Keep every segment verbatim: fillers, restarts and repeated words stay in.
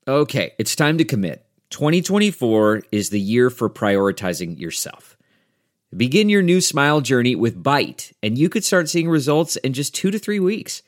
Okay, it's time to commit. twenty twenty-four is the year for prioritizing yourself. Begin your new smile journey with Byte, and you could start seeing results in just two to three weeks.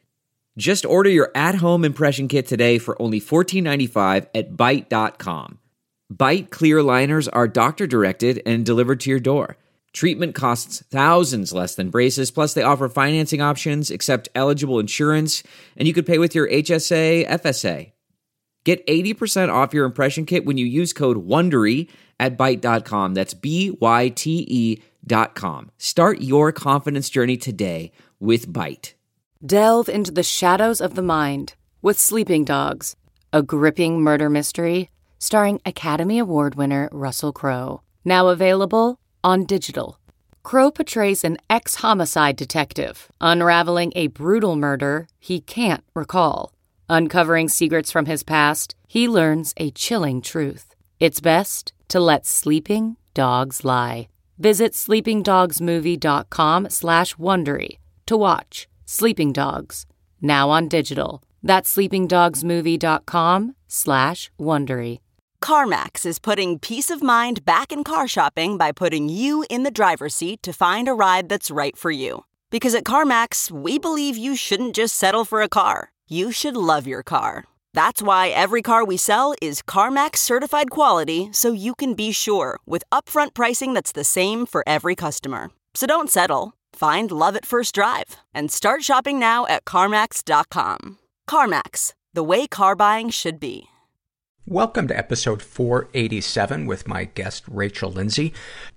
Just order your at-home impression kit today for only fourteen ninety-five at byte dot com. Byte clear aligners are doctor-directed and delivered to your door. Treatment costs thousands less than braces, plus they offer financing options, accept eligible insurance, and you could pay with your H S A, F S A. Get eighty percent off your impression kit when you use code WONDERY at byte dot com. That's B Y T E dot com. Start your confidence journey today with Byte. Delve into the shadows of the mind with Sleeping Dogs, a gripping murder mystery starring Academy Award winner Russell Crowe. Now available on digital. Crowe portrays an ex-homicide detective unraveling a brutal murder he can't recall. Uncovering secrets from his past, he learns a chilling truth. It's best to let sleeping dogs lie. Visit sleepingdogsmovie.com slash Wondery to watch Sleeping Dogs, now on digital. That's sleepingdogsmovie.com slash Wondery. CarMax is putting peace of mind back in car shopping by putting you in the driver's seat to find a ride that's right for you. Because at CarMax, we believe you shouldn't just settle for a car. You should love your car. That's why every car we sell is CarMax certified quality, so you can be sure with upfront pricing that's the same for every customer. So don't settle. Find love at first drive and start shopping now at CarMax dot com. CarMax, the way car buying should be. Welcome to episode four eighty-seven with my guest, Rachel Lindsay.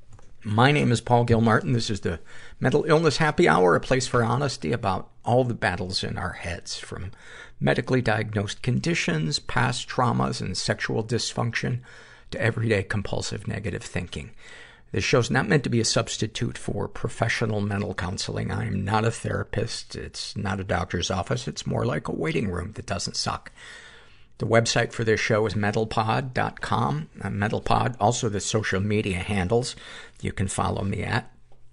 My name is Paul Gilmartin. This is the Mental Illness Happy Hour, a place for honesty about all the battles in our heads, from medically diagnosed conditions, past traumas, and sexual dysfunction, to everyday compulsive negative thinking. This show's not meant to be a substitute for professional mental counseling. I am not a therapist. It's not a doctor's office. It's more like a waiting room that doesn't suck. The website for this show is mental pod dot com. Uh, MentalPod, also the social media handles you can follow me at.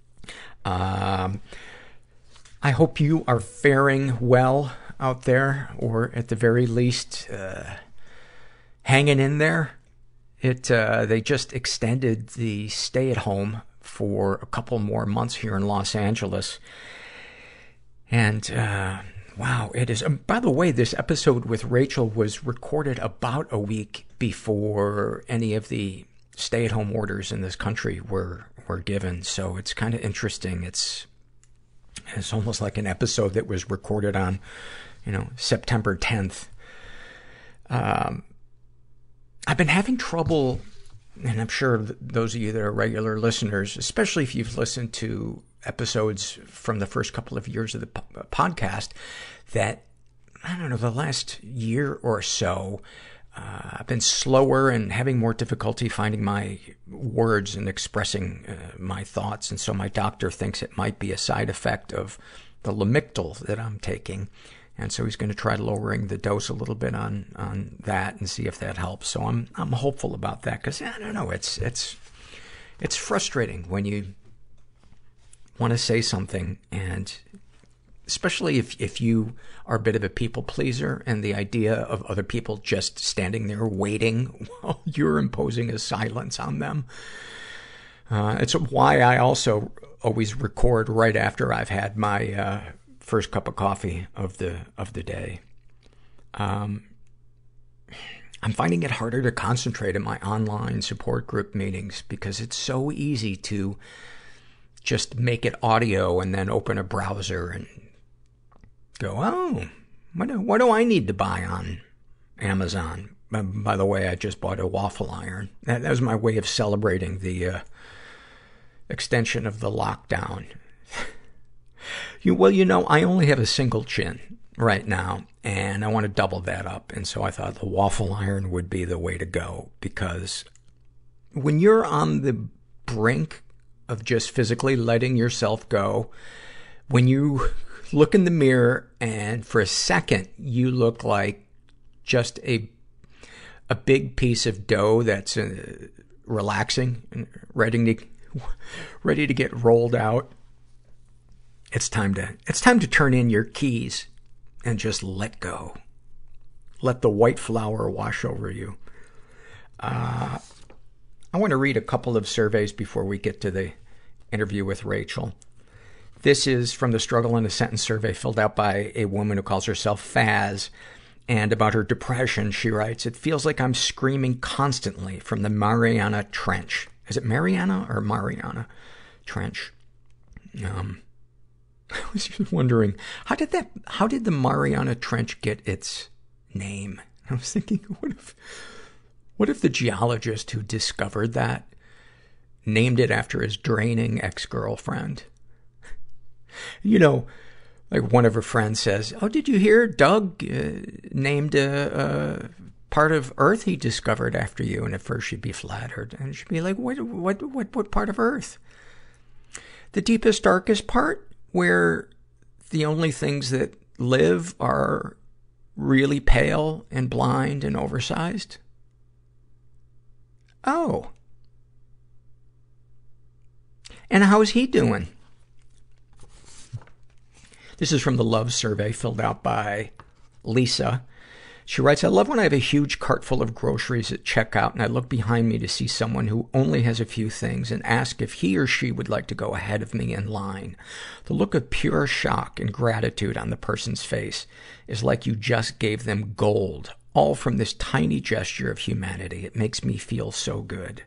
Um, I hope you are faring well out there, or at the very least, uh, hanging in there. It, uh, they just extended the stay at home for a couple more months here in Los Angeles. And, uh, wow, it is. Um, by the way, this episode with Rachel was recorded about a week before any of the stay-at-home orders in this country were were given. So it's kind of interesting. It's it's almost like an episode that was recorded on, you know, September tenth. Um, I've been having trouble, and I'm sure those of you that are regular listeners, especially if you've listened to episodes from the first couple of years of the po- podcast, that, I don't know, the last year or so, uh, I've been slower and having more difficulty finding my words and expressing uh, my thoughts. And so my doctor thinks it might be a side effect of the Lamictal that I'm taking. And so he's going to try lowering the dose a little bit on, on that and see if that helps. So I'm, I'm hopeful about that, because I don't know, it's, it's, it's frustrating when you want to say something, and especially if, if you are a bit of a people pleaser, and the idea of other people just standing there waiting while you're imposing a silence on them. Uh, it's why I also always record right after I've had my, uh, first cup of coffee of the, of the day. Um, I'm finding it harder to concentrate in my online support group meetings, because it's so easy to just make it audio and then open a browser and go, oh, what do, what do I need to buy on Amazon? By, by the way, I just bought a waffle iron. That, that was my way of celebrating the uh, extension of the lockdown. you, well, you know, I only have a single chin right now, and I want to double that up. And so I thought the waffle iron would be the way to go, because when you're on the brink of just physically letting yourself go, when you look in the mirror and for a second you look like just a a big piece of dough that's uh, relaxing and ready to ready to get rolled out, it's time to it's time to turn in your keys and just let go. let the white flour wash over you. Uh, I want to read a couple of surveys before we get to the interview with Rachel. This is from the Struggle in a Sentence survey filled out by a woman who calls herself Faz. And about her depression, she writes, "It feels like I'm screaming constantly from the Mariana Trench." Is it Mariana or Mariana Trench? Um, I was just wondering, how did that, how did the Mariana Trench get its name? I was thinking, what if, what if the geologist who discovered that named it after his draining ex-girlfriend? You know, like one of her friends says, "Oh, did you hear Doug uh, named a, a part of Earth he discovered after you?" And at first she'd be flattered. And she'd be like, what, what, what, what part of Earth? The deepest, darkest part where the only things that live are really pale and blind and oversized? Oh. And how's he doing? This is from the Love survey filled out by Lisa. She writes, "I love when I have a huge cart full of groceries at checkout and I look behind me to see someone who only has a few things and ask if he or she would like to go ahead of me in line. The look of pure shock and gratitude on the person's face is like you just gave them gold, all from this tiny gesture of humanity. It makes me feel so good."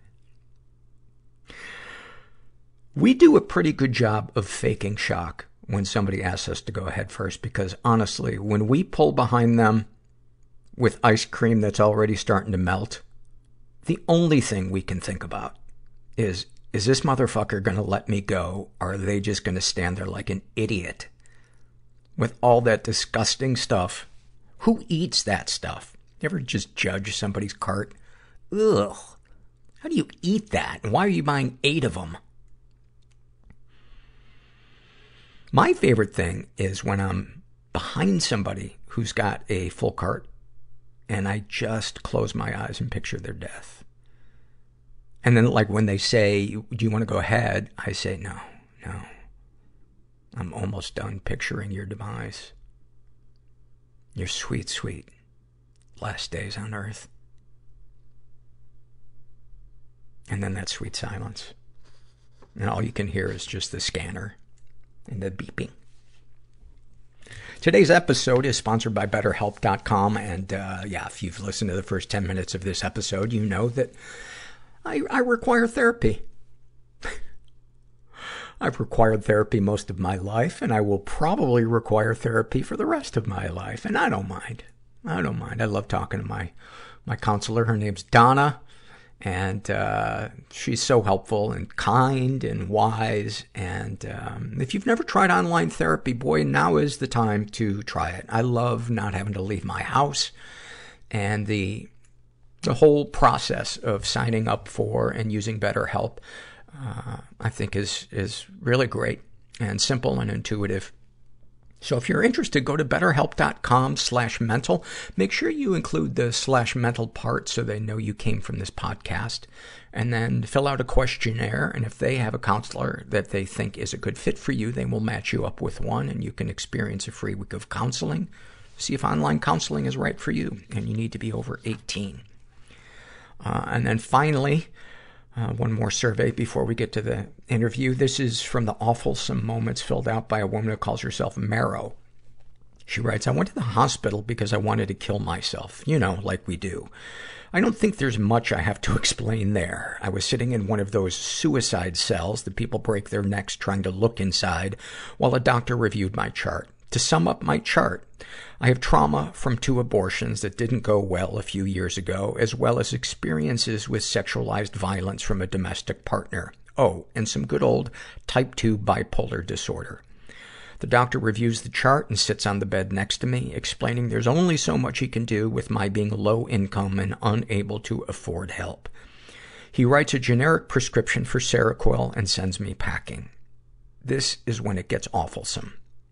We do a pretty good job of faking shock when somebody asks us to go ahead first, because honestly, when we pull behind them with ice cream that's already starting to melt, the only thing we can think about is, is this motherfucker gonna let me go? Or are they just gonna stand there like an idiot with all that disgusting stuff? Who eats that stuff? You ever just judge somebody's cart? Ugh. How do you eat that? And why are you buying eight of them? My favorite thing is when I'm behind somebody who's got a full cart and I just close my eyes and picture their death. And then, like, when they say, "Do you want to go ahead?" I say, no, no. I'm almost done picturing your demise. Your sweet, sweet last days on earth. And then that sweet silence. And all you can hear is just the scanner and the beeping. Today's episode is sponsored by better help dot com. And, uh, yeah, if you've listened to the first ten minutes of this episode, you know that I, I require therapy. I've required therapy most of my life, and I will probably require therapy for the rest of my life. And I don't mind. I don't mind. I love talking to my, my counselor. Her name's Donna. And, uh, she's so helpful and kind and wise. And, um, if you've never tried online therapy, boy, now is the time to try it. I love not having to leave my house, and the, the whole process of signing up for and using BetterHelp, uh, I think is, is really great and simple and intuitive. So if you're interested, go to better help dot com slash mental. Make sure you include the slash mental part so they know you came from this podcast. And then fill out a questionnaire. And if they have a counselor that they think is a good fit for you, they will match you up with one, and you can experience a free week of counseling. See if online counseling is right for you. And you need to be over eighteen. Uh, and then finally, Uh, one more survey before we get to the interview. This is from the Awfulsome Moments filled out by a woman who calls herself Marrow. She writes, "I went to the hospital because I wanted to kill myself. You know, like we do. I don't think there's much I have to explain there. I was sitting in one of those suicide cells that people break their necks trying to look inside while a doctor reviewed my chart. To sum up my chart, I have trauma from two abortions that didn't go well a few years ago, as well as experiences with sexualized violence from a domestic partner. Oh, and some good old type two bipolar disorder. The doctor reviews the chart and sits on the bed next to me, explaining there's only so much he can do with my being low income and unable to afford help. He writes a generic prescription for Seroquel and sends me packing. This is when it gets awfulsome.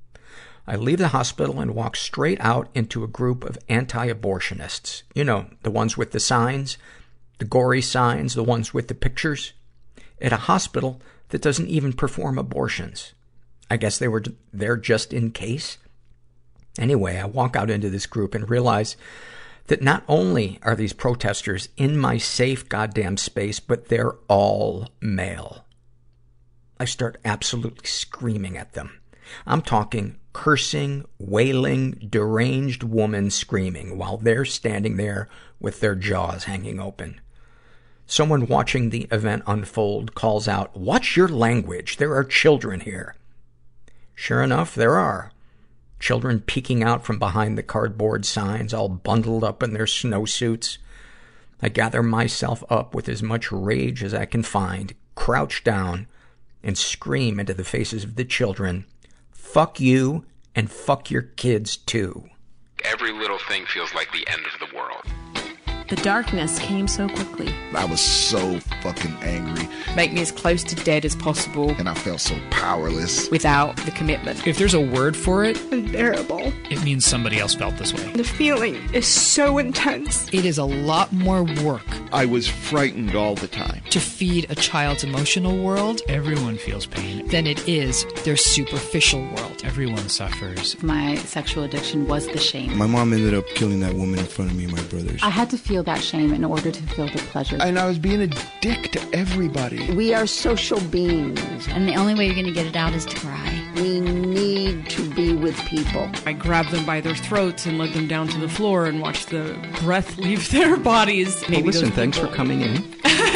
I leave the hospital and walk straight out into a group of anti-abortionists. You know, the ones with the signs, the gory signs, the ones with the pictures. At a hospital that doesn't even perform abortions. I guess they were there just in case. Anyway, I walk out into this group and realize that not only are these protesters in my safe goddamn space, but they're all male. I start absolutely screaming at them. I'm talking cursing, wailing, deranged woman screaming while they're standing there with their jaws hanging open. Someone watching the event unfold calls out, "Watch your language. There are children here." Sure enough, there are. Children peeking out from behind the cardboard signs, all bundled up in their snowsuits. I gather myself up with as much rage as I can find, crouch down, and scream into the faces of the children, "Fuck you, and fuck your kids, too." Every little thing feels like the end of the world. The darkness came so quickly. I was so fucking angry. Make me as close to dead as possible. And I felt so powerless. Without the commitment. If there's a word for it, unbearable. It means somebody else felt this way. The feeling is so intense. It is a lot more work. I was frightened all the time. To feed a child's emotional world. Everyone feels pain. Than it is their superficial world. Everyone suffers. My sexual addiction was the shame. My mom ended up killing that woman in front of me and my brothers. I had to feel that shame in order to feel the pleasure. And I was being a dick to everybody. We are social beings. And the only way you're going to get it out is to cry. We need to be with people. I grabbed them by their throats and led them down to the floor and watched the breath leave their bodies. Maybe well, listen, thanks for coming in.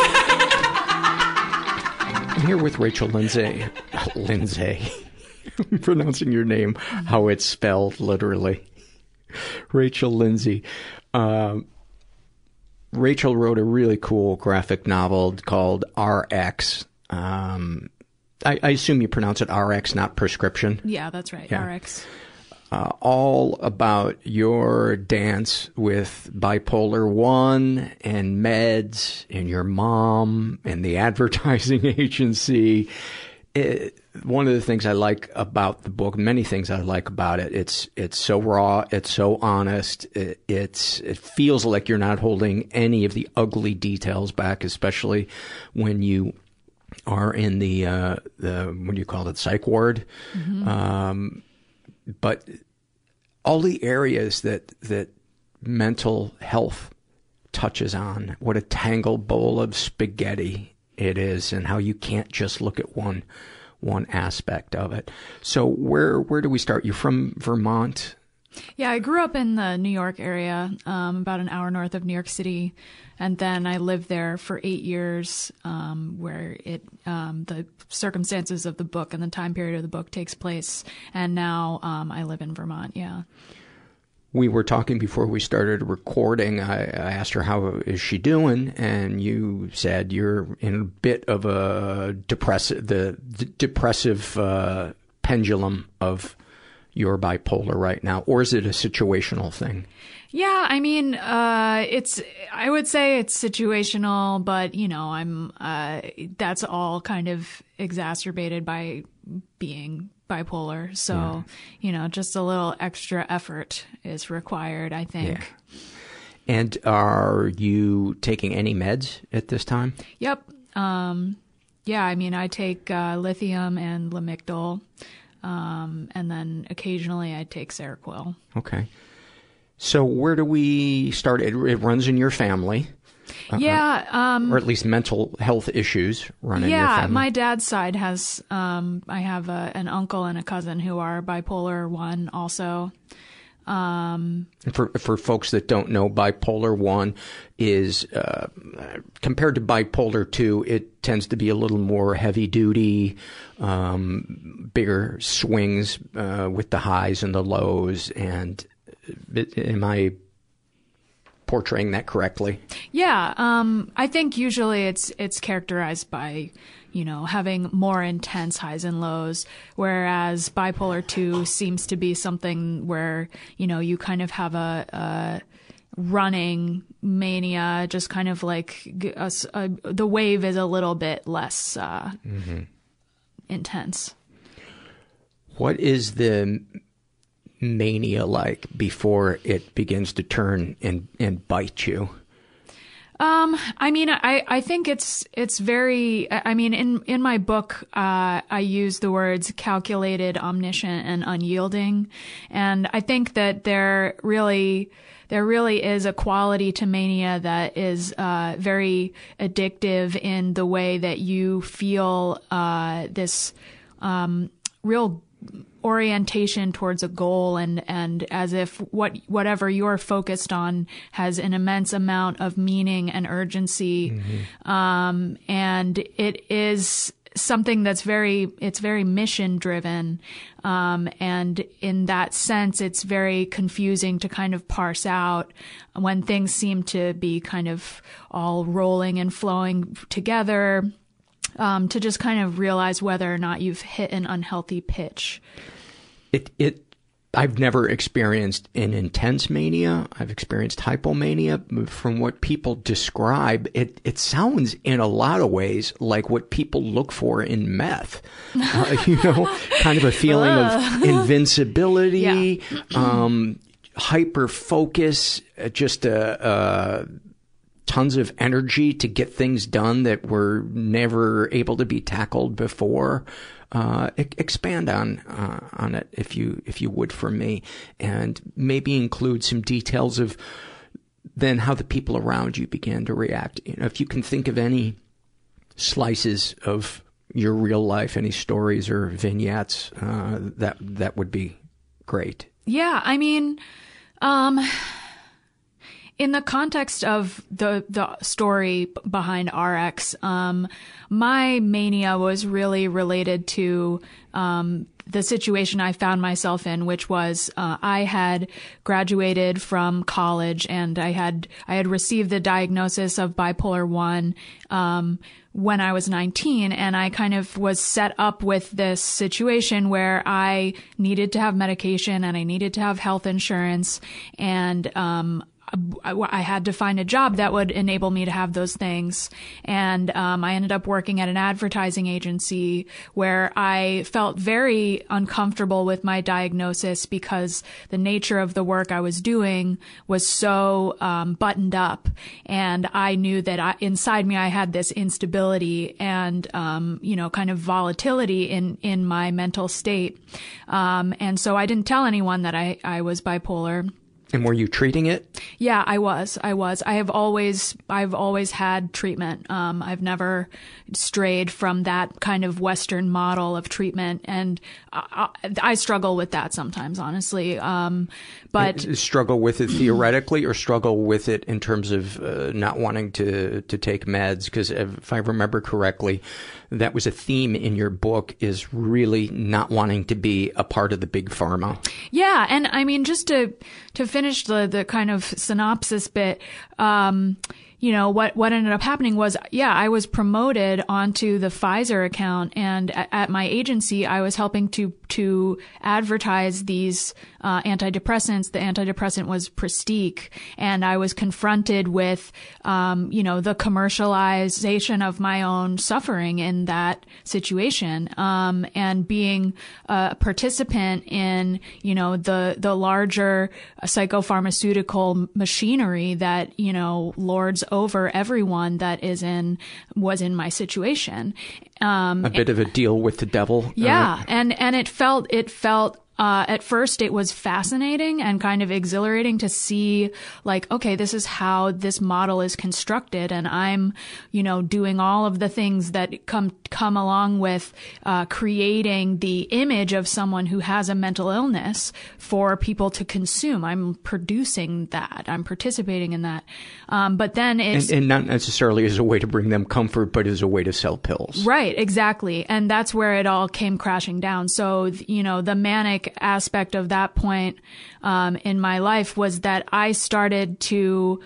I'm here with Rachel Lindsay. Lindsay. I'm pronouncing your name how it's spelled, literally. Rachel Lindsay. Um, Rachel wrote a really cool graphic novel called R X. Um, I, I assume you pronounce it R X, not prescription. Yeah, that's right. Yeah. R X. Uh, all about your dance with bipolar one and meds and your mom and the advertising agency. It, one of the things I like about the book, many things I like about it, it's it's so raw, it's so honest, it, it's it feels like you're not holding any of the ugly details back, especially when you are in the uh, the what do you call it, psych ward. Mm-hmm. Um, but all the areas that that mental health touches on, what a tangled bowl of spaghetti it is, and how you can't just look at one one aspect of it. So where where do we start? You're from Vermont? Yeah, I grew up in the New York area, um, about an hour north of New York City, and then I lived there for eight years, um, where it um, the circumstances of the book and the time period of the book takes place, and now um, I live in Vermont. Yeah. We were talking before we started recording. I, I asked her, how is she doing? And you said you're in a bit of a depressive, the d- depressive uh, pendulum of your bipolar right now. Or is it a situational thing? Yeah, I mean, uh, it's, I would say it's situational, but, you know, I'm, uh, that's all kind of exacerbated by being bipolar. So, yeah. you know, just a little extra effort is required, I think. Yeah. And are you taking any meds at this time? Yep. Um, yeah, I mean, I take uh, lithium and Lamictal, um, and then occasionally I take Seroquel. Okay. So where do we start? It, it runs in your family. Uh, yeah. Um, or at least mental health issues run in yeah, your family. Yeah, my dad's side has, um, I have a, an uncle and a cousin who are bipolar one also. Um, for, for folks that don't know, bipolar one is, uh, compared to bipolar two, it tends to be a little more heavy duty, um, bigger swings, uh, with the highs and the lows. And am I portraying that correctly? Yeah. Um, I think usually it's, it's characterized by, you know, having more intense highs and lows, whereas bipolar two seems to be something where, you know, you kind of have a, a running mania, just kind of like a, a, the wave is a little bit less, uh, mm-hmm. intense. What is the mania like before it begins to turn and, and bite you? Um, I mean, I, I think it's, it's very, I mean, in, in my book, uh, I use the words calculated, omniscient, and unyielding. And I think that they're really, there really is a quality to mania that is uh, very addictive in the way that you feel uh, this um, real orientation towards a goal, and, and as if what whatever you're focused on has an immense amount of meaning and urgency. Mm-hmm. Um, and it is something that's very, it's very mission driven. Um, and in that sense, it's very confusing to kind of parse out when things seem to be kind of all rolling and flowing together, um, to just kind of realize whether or not you've hit an unhealthy pitch. It, it, I've never experienced an intense mania. I've experienced hypomania. From what people describe, it, it sounds in a lot of ways like what people look for in meth. Uh, you know, kind of a feeling of invincibility, yeah. um, hyper focus, just a, uh, tons of energy to get things done that were never able to be tackled before. Uh, e- expand on, uh, on it if you, if you would for me, and maybe include some details of then how the people around you began to react. You know, if you can think of any slices of your real life, any stories or vignettes, uh, that, that would be great. Yeah. I mean, um, in the context of the the story behind R X, um, my mania was really related to um, the situation I found myself in, which was uh, I had graduated from college and I had I had received the diagnosis of bipolar one um, when I was nineteen, and I kind of was set up with this situation where I needed to have medication and I needed to have health insurance, and um, I had to find a job that would enable me to have those things. And um, I ended up working at an advertising agency where I felt very uncomfortable with my diagnosis because the nature of the work I was doing was so um, buttoned up. And I knew that I, inside me I had this instability and, um, you know, kind of volatility in, in my mental state. Um, and so I didn't tell anyone that I, I was bipolar. And were you treating it? Yeah, I was. I was. I have always, I've always had treatment. Um, I've never strayed from that kind of Western model of treatment. And I, I struggle with that sometimes, honestly. Um, but struggle with it theoretically, or struggle with it in terms of uh, not wanting to, to take meds? Because if I remember correctly, that was a theme in your book, is really not wanting to be a part of the big pharma. Yeah. And I mean, just to, to finish the, the kind of synopsis bit, um, you know, what, what ended up happening was, yeah, I was promoted onto the Pfizer account, and at, at my agency, I was helping to, to advertise these, uh, antidepressants. The antidepressant was Pristiq, and I was confronted with, um, you know, the commercialization of my own suffering in that situation, um, and being a participant in, you know, the, the larger psychopharmaceutical machinery that, you know, lords over everyone that is in, was in my situation. Um, a bit of a deal with the devil. Yeah. Uh, and, and it felt, it felt, Uh, at first it was fascinating and kind of exhilarating to see, like, okay, this is how this model is constructed. And I'm, you know, doing all of the things that come, come along with, uh, creating the image of someone who has a mental illness for people to consume. I'm producing that. I'm participating in that. Um, but then it's. And, and not necessarily as a way to bring them comfort, but as a way to sell pills. Right. Exactly. And that's where it all came crashing down. So, you know, the manic aspect of that point um, in my life was that I started to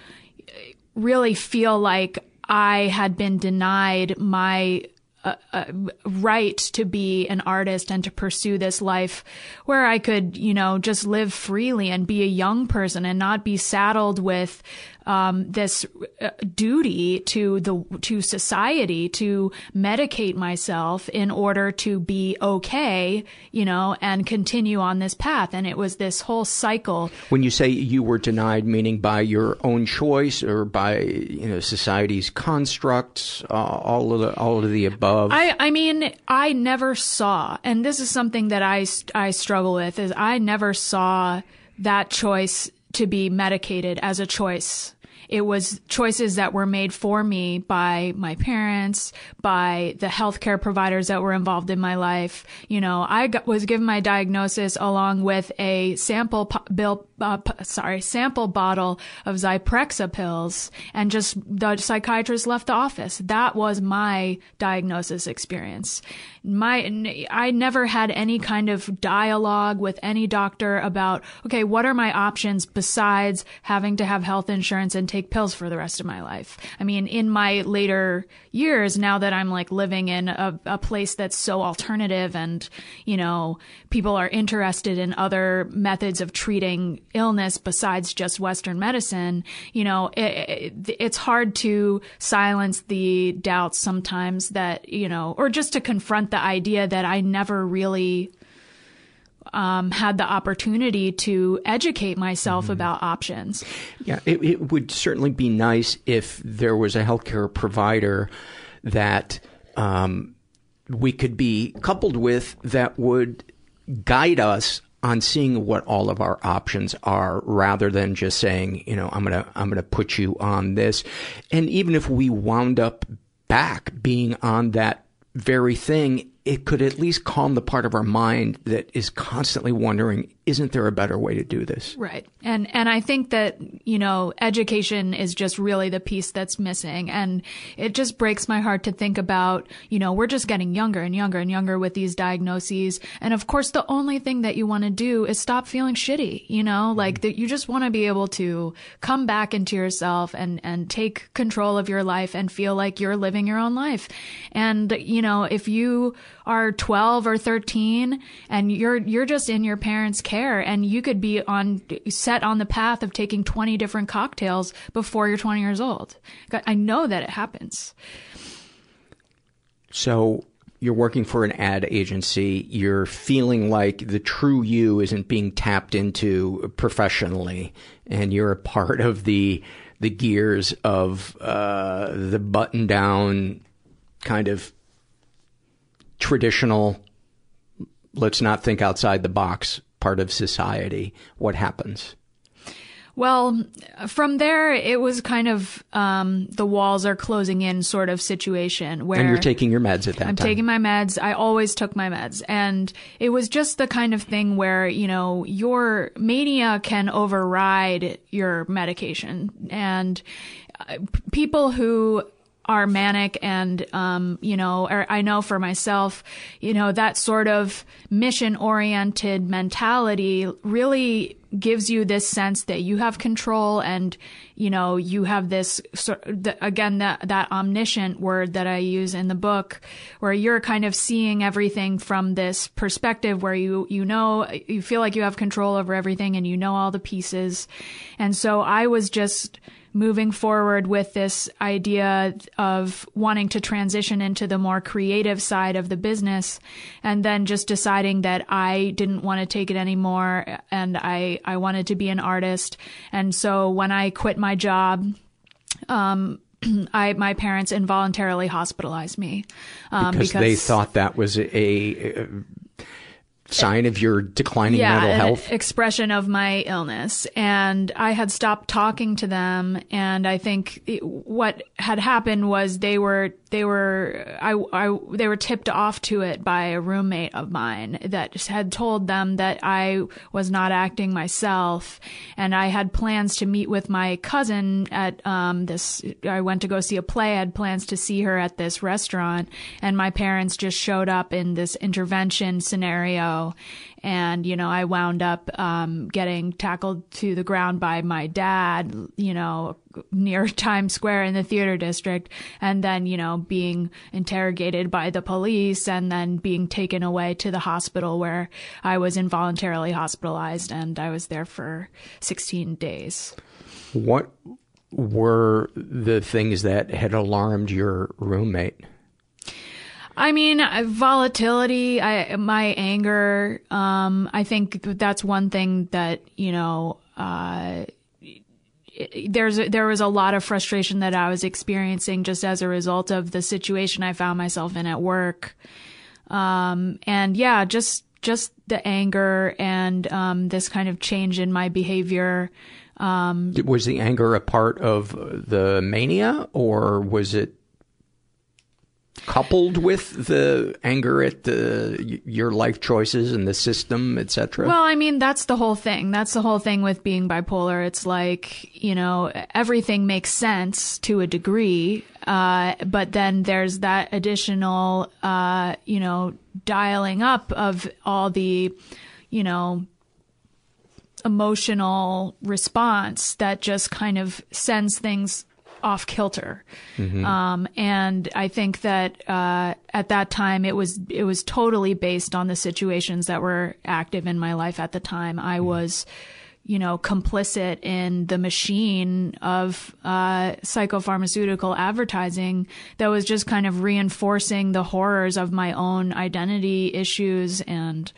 really feel like I had been denied my uh, uh, right to be an artist and to pursue this life where I could, you know, just live freely and be a young person and not be saddled with um, this uh, duty to the to society to medicate myself in order to be okay, you know, and continue on this path. And it was this whole cycle. When you say you were denied, meaning by your own choice or by, you know, society's constructs, uh, all of the all of the above? I I mean, I never saw, and this is something that I I struggle with, is I never saw that choice to be medicated as a choice. It was choices that were made for me by my parents, by the healthcare providers that were involved in my life. You know, I got, was given my diagnosis along with a sample po- bill, uh, p- sorry, sample bottle of Zyprexa pills, and just the psychiatrist left the office. That was my diagnosis experience. My, I never had any kind of dialogue with any doctor about, okay, what are my options besides having to have health insurance and take pills for the rest of my life? I mean, in my later years, now that I'm like living in a, a place that's so alternative and, you know, people are interested in other methods of treating illness besides just Western medicine, you know, it, it, it's hard to silence the doubts sometimes that, you know, or just to confront the idea that I never really um, had the opportunity to educate myself mm-hmm. about options. Yeah, it, it would certainly be nice if there was a healthcare provider that um, we could be coupled with that would guide us on seeing what all of our options are, rather than just saying, you know, I'm gonna I'm gonna put you on this. And even if we wound up back being on that very thing, it could at least calm the part of our mind that is constantly wondering, isn't there a better way to do this? Right. And and I think that, you know, education is just really the piece that's missing. And it just breaks my heart to think about, you know, we're just getting younger and younger and younger with these diagnoses. And of course, the only thing that you want to do is stop feeling shitty, you know, like that you just want to be able to come back into yourself and, and take control of your life and feel like you're living your own life. And, you know, if you are twelve or thirteen and you're you're just in your parents' care, and you could be on set on the path of taking twenty different cocktails before you're twenty years old. I know that it happens. So you're working for an ad agency. You're feeling like the true you isn't being tapped into professionally, and you're a part of the the gears of uh, the button down kind of traditional, let's not think outside the box part of society. What happens? Well, from there, it was kind of um, the walls are closing in sort of situation where... And you're taking your meds at that I'm time. I'm taking my meds. I always took my meds. And it was just the kind of thing where, you know, your mania can override your medication. And uh, people who are manic and, um, you know, or I know for myself, you know, that sort of mission-oriented mentality really gives you this sense that you have control and, you know, you have this, again, that, that omniscient word that I use in the book, where you're kind of seeing everything from this perspective where you, you know, you feel like you have control over everything and you know all the pieces. And so I was just moving forward with this idea of wanting to transition into the more creative side of the business, and then just deciding that I didn't want to take it anymore and I, I wanted to be an artist. And so when I quit my job, um, I, my parents involuntarily hospitalized me. Um, because, because they thought that was a, a sign of your declining yeah, mental health? An expression of my illness. And I had stopped talking to them. And I think it, what had happened was they were, they were, I, I, they were tipped off to it by a roommate of mine that had told them that I was not acting myself. And I had plans to meet with my cousin at, um, this, I went to go see a play. I had plans to see her at this restaurant. And my parents just showed up in this intervention scenario. And, you know, I wound up um, getting tackled to the ground by my dad, you know, near Times Square in the theater district, and then, you know, being interrogated by the police and then being taken away to the hospital where I was involuntarily hospitalized, and I was there for sixteen days. What were the things that had alarmed your roommate? I mean, volatility, I, my anger, um, I think that's one thing that, you know, uh, there's, there was a lot of frustration that I was experiencing just as a result of the situation I found myself in at work. Um, and yeah, just, just the anger and, um, this kind of change in my behavior, Um, was the anger a part of the mania, or was it coupled with the anger at the, your life choices and the system, et cetera? Well, I mean, that's the whole thing. That's the whole thing with being bipolar. It's like, you know, everything makes sense to a degree, uh, but then there's that additional, uh, you know, dialing up of all the, you know, emotional response that just kind of sends things off kilter. Mm-hmm. Um, and I think that, uh, at that time it was, it was totally based on the situations that were active in my life at the time. I mm-hmm. was, you know, complicit in the machine of, uh, psychopharmaceutical advertising that was just kind of reinforcing the horrors of my own identity issues and,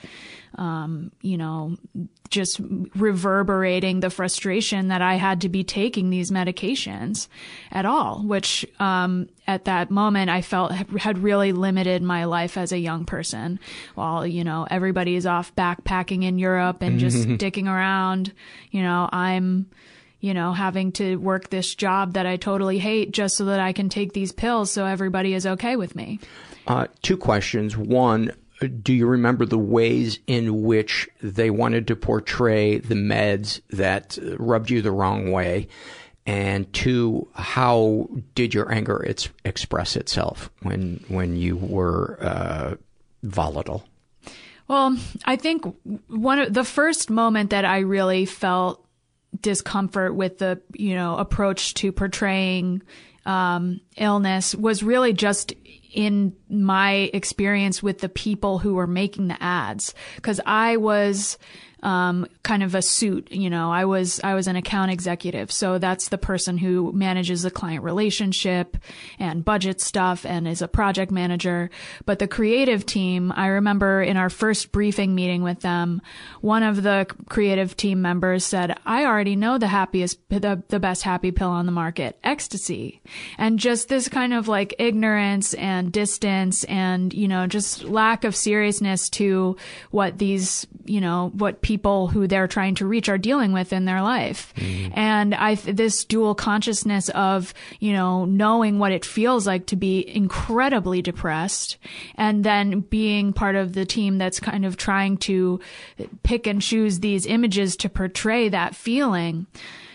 um, you know, just reverberating the frustration that I had to be taking these medications at all, which, um, at that moment I felt had really limited my life as a young person. While, you know, everybody is off backpacking in Europe and just dicking around, you know, I'm, you know, having to work this job that I totally hate just so that I can take these pills so everybody is okay with me. Uh, two questions. One, do you remember the ways in which they wanted to portray the meds that rubbed you the wrong way? And two, how did your anger it's, express itself when when you were uh, volatile? Well, I think one of the first moment that I really felt discomfort with the, you know, approach to portraying um, illness was really just in my experience with the people who were making the ads. 'Cause I was, um, kind of a suit, you know, I was, I was an account executive. So that's the person who manages the client relationship and budget stuff and is a project manager. But the creative team, I remember in our first briefing meeting with them, one of the creative team members said, I already know the happiest, the, the best happy pill on the market, ecstasy. And just this kind of like ignorance and distance and, you know, just lack of seriousness to what these, you know, what people who they're trying to reach are dealing with in their life. Mm. And I, this dual consciousness of, you know, knowing what it feels like to be incredibly depressed and then being part of the team that's kind of trying to pick and choose these images to portray that feeling.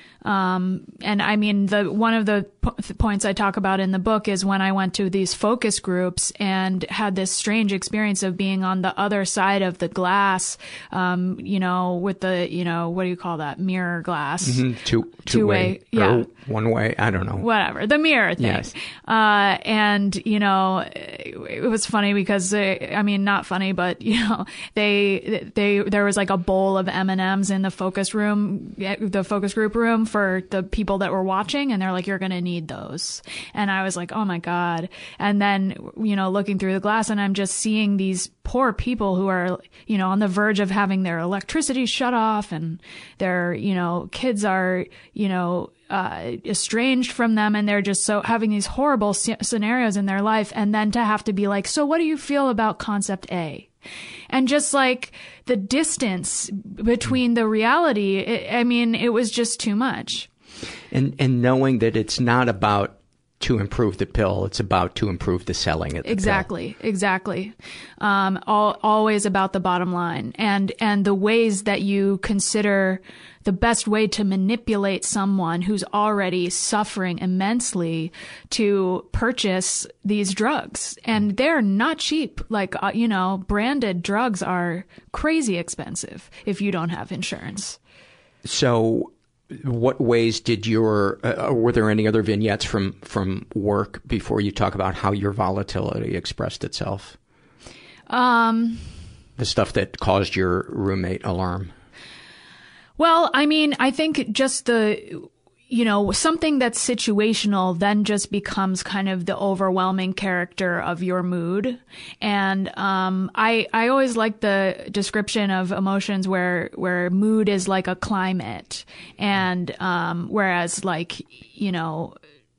Um, and I mean, the, one of the p- points I talk about in the book is when I went to these focus groups and had this strange experience of being on the other side of the glass, um, you know, with the, you know, what do you call that? Mirror glass. Mm-hmm. Two, two, two way. way yeah. One way. I don't know. Whatever. The mirror thing. Yes. Uh, and, you know, it, it was funny because, they, I mean, not funny, but, you know, they, they, there was like a bowl of M and M's in the focus room, the focus group room for the people that were watching, and they're like, you're going to need those. And I was like, oh my God. And then, you know, looking through the glass and I'm just seeing these poor people who are, you know, on the verge of having their electricity shut off and their, you know, kids are, you know, uh, estranged from them and they're just so having these horrible c- scenarios in their life. And then to have to be like, so what do you feel about concept A? And just like the distance between the reality, it, I mean, it was just too much. And and knowing that it's not about to improve the pill, it's about to improve the selling of the exactly, pill. Exactly, um, all, always about the bottom line and and the ways that you consider the best way to manipulate someone who's already suffering immensely to purchase these drugs. And they're not cheap. Like, uh, you know, branded drugs are crazy expensive if you don't have insurance. So what ways did your, uh, were there any other vignettes from, from work before you talk about how your volatility expressed itself? Um, the stuff that caused your roommate alarm. Well, I mean, I think just the, you know, something that's situational then just becomes kind of the overwhelming character of your mood. And, um, I, I always like the description of emotions where, where mood is like a climate. And, um, whereas like, you know,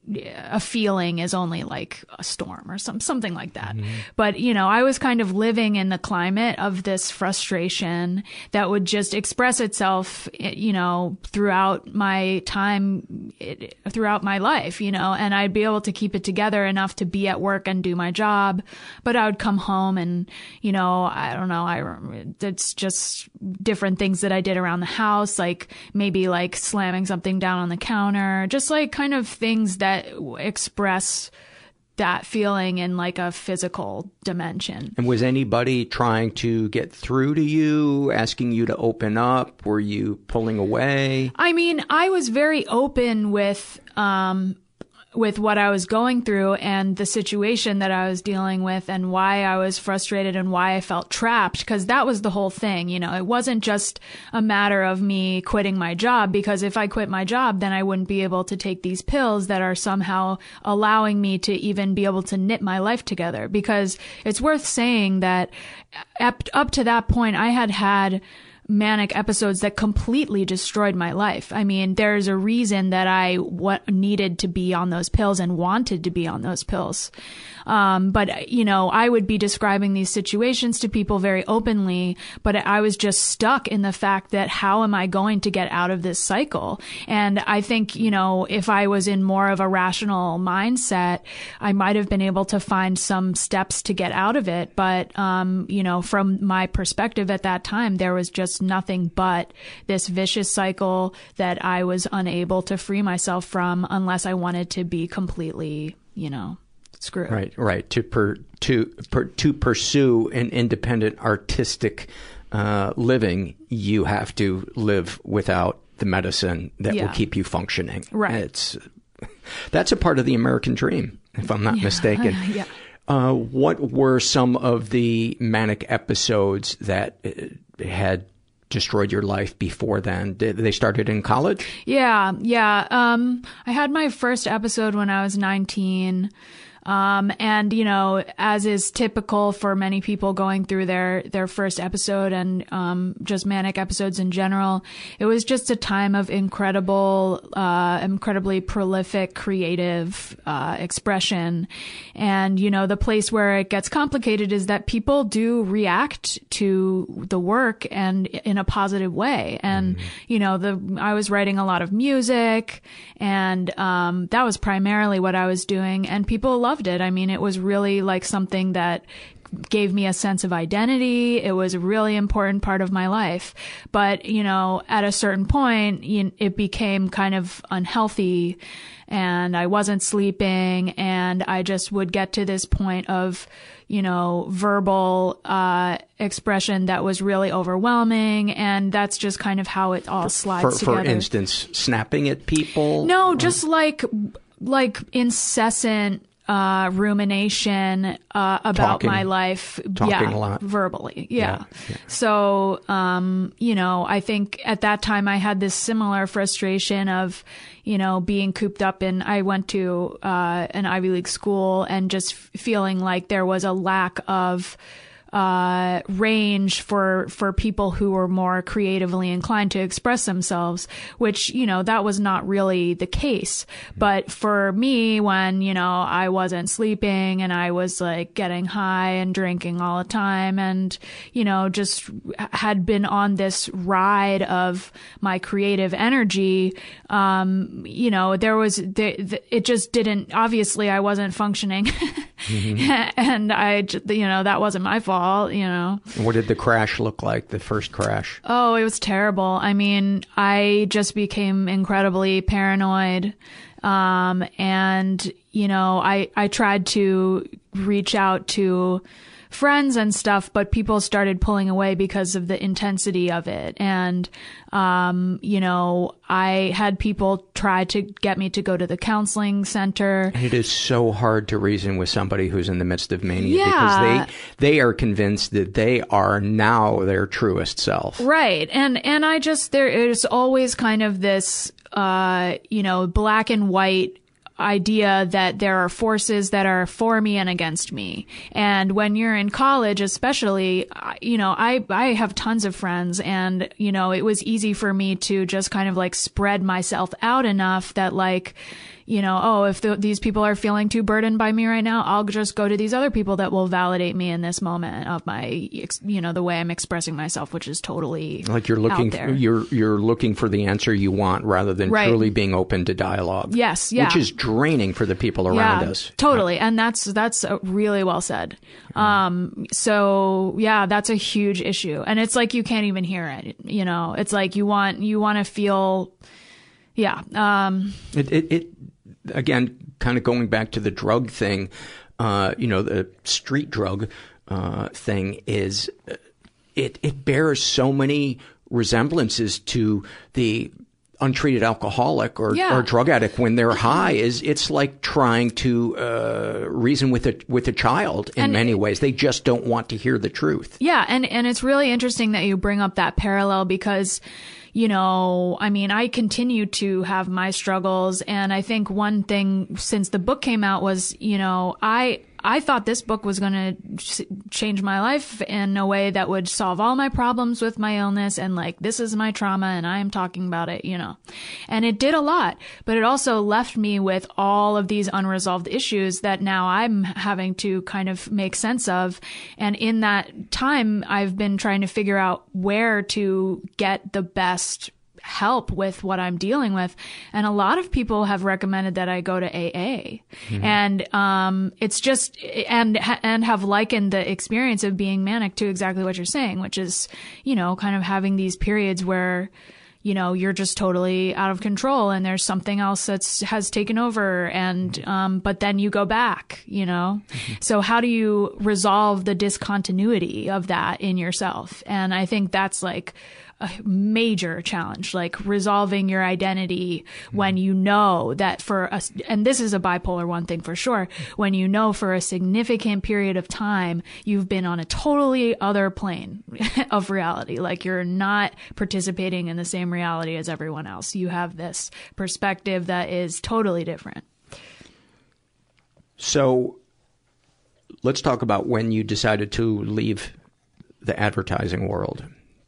a feeling is only like a storm or some, something like that. Mm-hmm. But, you know, I was kind of living in the climate of this frustration that would just express itself, you know, throughout my time, throughout my life, you know, and I'd be able to keep it together enough to be at work and do my job. But I would come home and, you know, I don't know, I, it's just different things that I did around the house, like maybe like slamming something down on the counter, just like kind of things that that express that feeling in like a physical dimension. And was anybody trying to get through to you, asking you to open up? Were you pulling away? I mean, I was very open with, um, with what I was going through and the situation that I was dealing with and why I was frustrated and why I felt trapped, because that was the whole thing. You know, it wasn't just a matter of me quitting my job, because if I quit my job, then I wouldn't be able to take these pills that are somehow allowing me to even be able to knit my life together. Because it's worth saying that up, up to that point, I had had manic episodes that completely destroyed my life. I mean, there's a reason that I w- needed to be on those pills and wanted to be on those pills. Um, but, you know, I would be describing these situations to people very openly, but I was just stuck in the fact that how am I going to get out of this cycle? And I think, you know, if I was in more of a rational mindset, I might have been able to find some steps to get out of it. But, um, you know, from my perspective at that time, there was just nothing but this vicious cycle that I was unable to free myself from unless I wanted to be completely, you know, screwed. Right, right. To per, to per, to pursue an independent artistic uh, living, you have to live without the medicine that Yeah. will keep you functioning. Right. It's that's a part of the American dream, if I'm not Yeah. mistaken. Yeah. Uh, what were some of the manic episodes that uh, had destroyed your life before then? Did they started in college? Yeah, yeah. Um, I had my first episode when I was nineteen. Um, and, you know, as is typical for many people going through their, their first episode and, um, just manic episodes in general, it was just a time of incredible, uh, incredibly prolific, creative, uh, expression. And, you know, the place where it gets complicated is that people do react to the work and in a positive way. And, mm. you know, the, I was writing a lot of music and, um, that was primarily what I was doing, and people loved it. I mean, it was really like something that gave me a sense of identity. It was a really important part of my life. But, you know, at a certain point, you, it became kind of unhealthy and I wasn't sleeping, and I just would get to this point of, you know, verbal, uh, expression that was really overwhelming. And that's just kind of how it all slides for, together. For instance, snapping at people? No, just like, like incessant, Uh, rumination, uh, about talking, my life. Talking yeah, a lot. Verbally. Yeah. Yeah, yeah. So, um, you know, I think at that time I had this similar frustration of, you know, being cooped up in, I went to, uh, an Ivy League school and just feeling like there was a lack of, uh, range for, for people who were more creatively inclined to express themselves, which, you know, that was not really the case. But for me, when, you know, I wasn't sleeping and I was like getting high and drinking all the time and, you know, just had been on this ride of my creative energy, um, you know, there was, the, the, it just didn't, obviously I wasn't functioning. Mm-hmm. And I, you know, that wasn't my fault, you know. What did the crash look like, the first crash? Oh, it was terrible. I mean, I just became incredibly paranoid. Um, and, you know, I, I tried to reach out to friends and stuff, but people started pulling away because of the intensity of it. And, um, you know, I had people try to get me to go to the counseling center. And it is so hard to reason with somebody who's in the midst of mania, yeah. because they, they are convinced that they are now their truest self. Right. And, and I just, there is always kind of this, uh, you know, black and white idea that there are forces that are for me and against me. And when you're in college, especially, you know, I, I have tons of friends, and, you know, it was easy for me to just kind of like spread myself out enough that, like, you know, oh, if the, these people are feeling too burdened by me right now, I'll just go to these other people that will validate me in this moment of my, you know, the way I'm expressing myself, which is totally like you're looking, out there. you're you're looking for the answer you want rather than right. truly being open to dialogue. Yes, yeah, which is draining for the people around yeah, us. Totally, yeah. And that's that's really well said. Um, so yeah, that's a huge issue, and it's like you can't even hear it. You know, it's like you want you want to feel, yeah. Um, it, it it again, kind of going back to the drug thing. Uh, you know, the street drug uh, thing is it it bears so many resemblances to the untreated alcoholic or, yeah. or drug addict when they're high. Is it's like trying to uh, reason with a with a child in and many ways. They just don't want to hear the truth. Yeah, and and it's really interesting that you bring up that parallel because, you know, I mean, I continue to have my struggles, and I think one thing since the book came out was, you know, I I thought this book was going to ch- change my life in a way that would solve all my problems with my illness, and like, this is my trauma and I am talking about it, you know. And it did a lot, but it also left me with all of these unresolved issues that now I'm having to kind of make sense of. And in that time, I've been trying to figure out where to get the best help with what I'm dealing with. And a lot of people have recommended that I go to A A. Mm-hmm. And, um, it's just, and, and have likened the experience of being manic to exactly what you're saying, which is, you know, kind of having these periods where, you know, you're just totally out of control and there's something else that's has taken over. And, um, but then you go back, you know, mm-hmm. So how do you resolve the discontinuity of that in yourself? And I think that's like a major challenge, like resolving your identity when you know that for a, and this is a bipolar one thing for sure, when you know for a significant period of time, you've been on a totally other plane of reality. Like you're not participating in the same reality as everyone else. You have this perspective that is totally different. So let's talk about when you decided to leave the advertising world.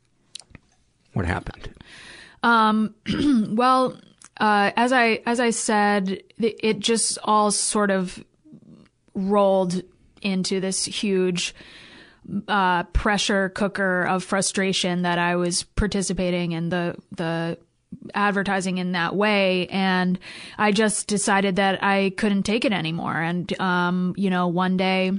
What happened? Um, well, uh, as I, as I said, it just all sort of rolled into this huge, uh, pressure cooker of frustration that I was participating in the, the advertising in that way. And I just decided that I couldn't take it anymore. And, um, you know, one day,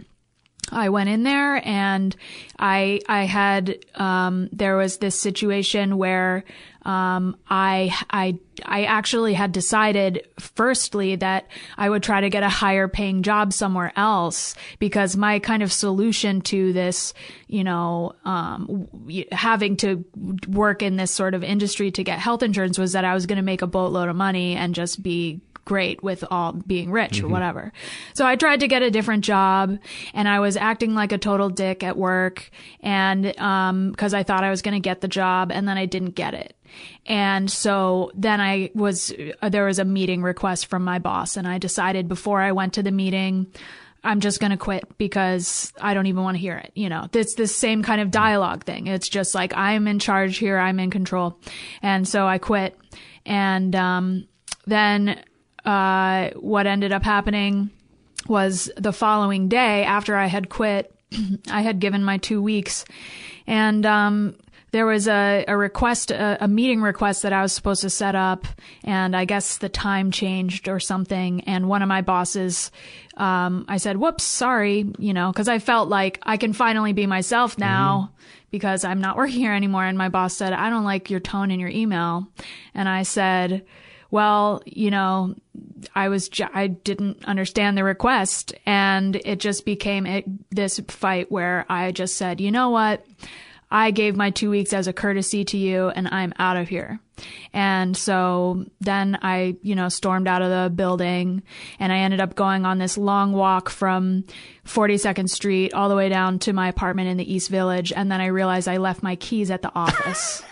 I went in there and I, I had, um, there was this situation where, um, I, I, I actually had decided firstly that I would try to get a higher paying job somewhere else because my kind of solution to this, you know, um, having to work in this sort of industry to get health insurance was that I was going to make a boatload of money and just be great with all being rich mm-hmm. or whatever. So I tried to get a different job and I was acting like a total dick at work and, um, cause I thought I was going to get the job and then I didn't get it. And so then I was, uh, there was a meeting request from my boss and I decided before I went to the meeting, I'm just going to quit because I don't even want to hear it. You know, it's this same kind of dialogue thing. It's just like, I'm in charge here. I'm in control. And so I quit. And, um, then, Uh, what ended up happening was the following day after I had quit, I had given my two weeks and, um, there was a, a request, a, a meeting request that I was supposed to set up. And I guess the time changed or something. And one of my bosses, um, I said, whoops, sorry, you know, cause I felt like I can finally be myself now mm-hmm. because I'm not working here anymore. And my boss said, I don't like your tone in your email. And I said, well, you know, I was, I didn't understand the request and it just became it, this fight where I just said, you know what? I gave my two weeks as a courtesy to you and I'm out of here. And so then I, you know, stormed out of the building and I ended up going on this long walk from forty-second Street all the way down to my apartment in the East Village. And then I realized I left my keys at the office.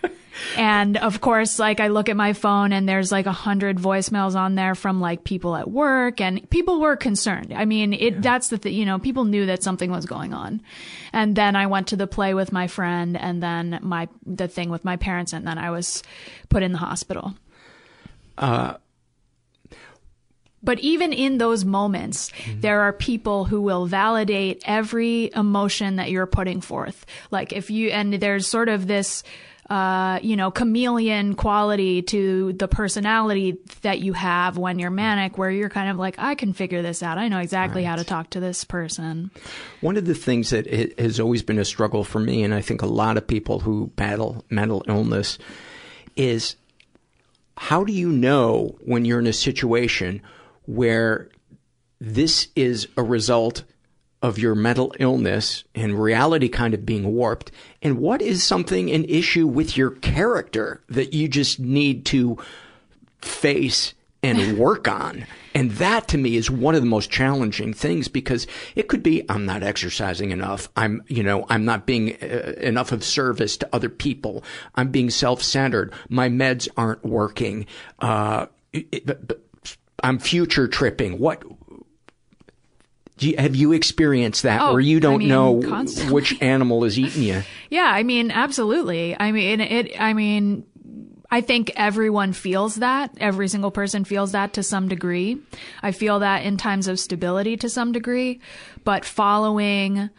And of course, like I look at my phone and there's like a hundred voicemails on there from like people at work and people were concerned. I mean, it, yeah. that's the thing, you know, people knew that something was going on. And then I went to the play with my friend and then my, the thing with my parents and then I was put in the hospital. Uh, but even in those moments, mm-hmm. there are people who will validate every emotion that you're putting forth. Like if you, and there's sort of this, uh, you know, chameleon quality to the personality that you have when you're manic, where you're kind of like, I can figure this out. I know exactly right. how to talk to this person. One of the things that has always been a struggle for me, and I think a lot of people who battle mental illness, is how do you know when you're in a situation where this is a result of your mental illness and reality kind of being warped, and what is something, an issue with your character that you just need to face and work on? And that to me is one of the most challenging things, because it could be, I'm not exercising enough. I'm, you know, I'm not being uh, enough of service to other people. I'm being self-centered. My meds aren't working. Uh, it, it, I'm future tripping. What, Do you, have you experienced that oh, where you don't I mean, know constantly. which animal is eating you? Yeah, I mean, absolutely. I mean, it, I mean, I think everyone feels that. Every single person feels that to some degree. I feel that in times of stability to some degree, but following,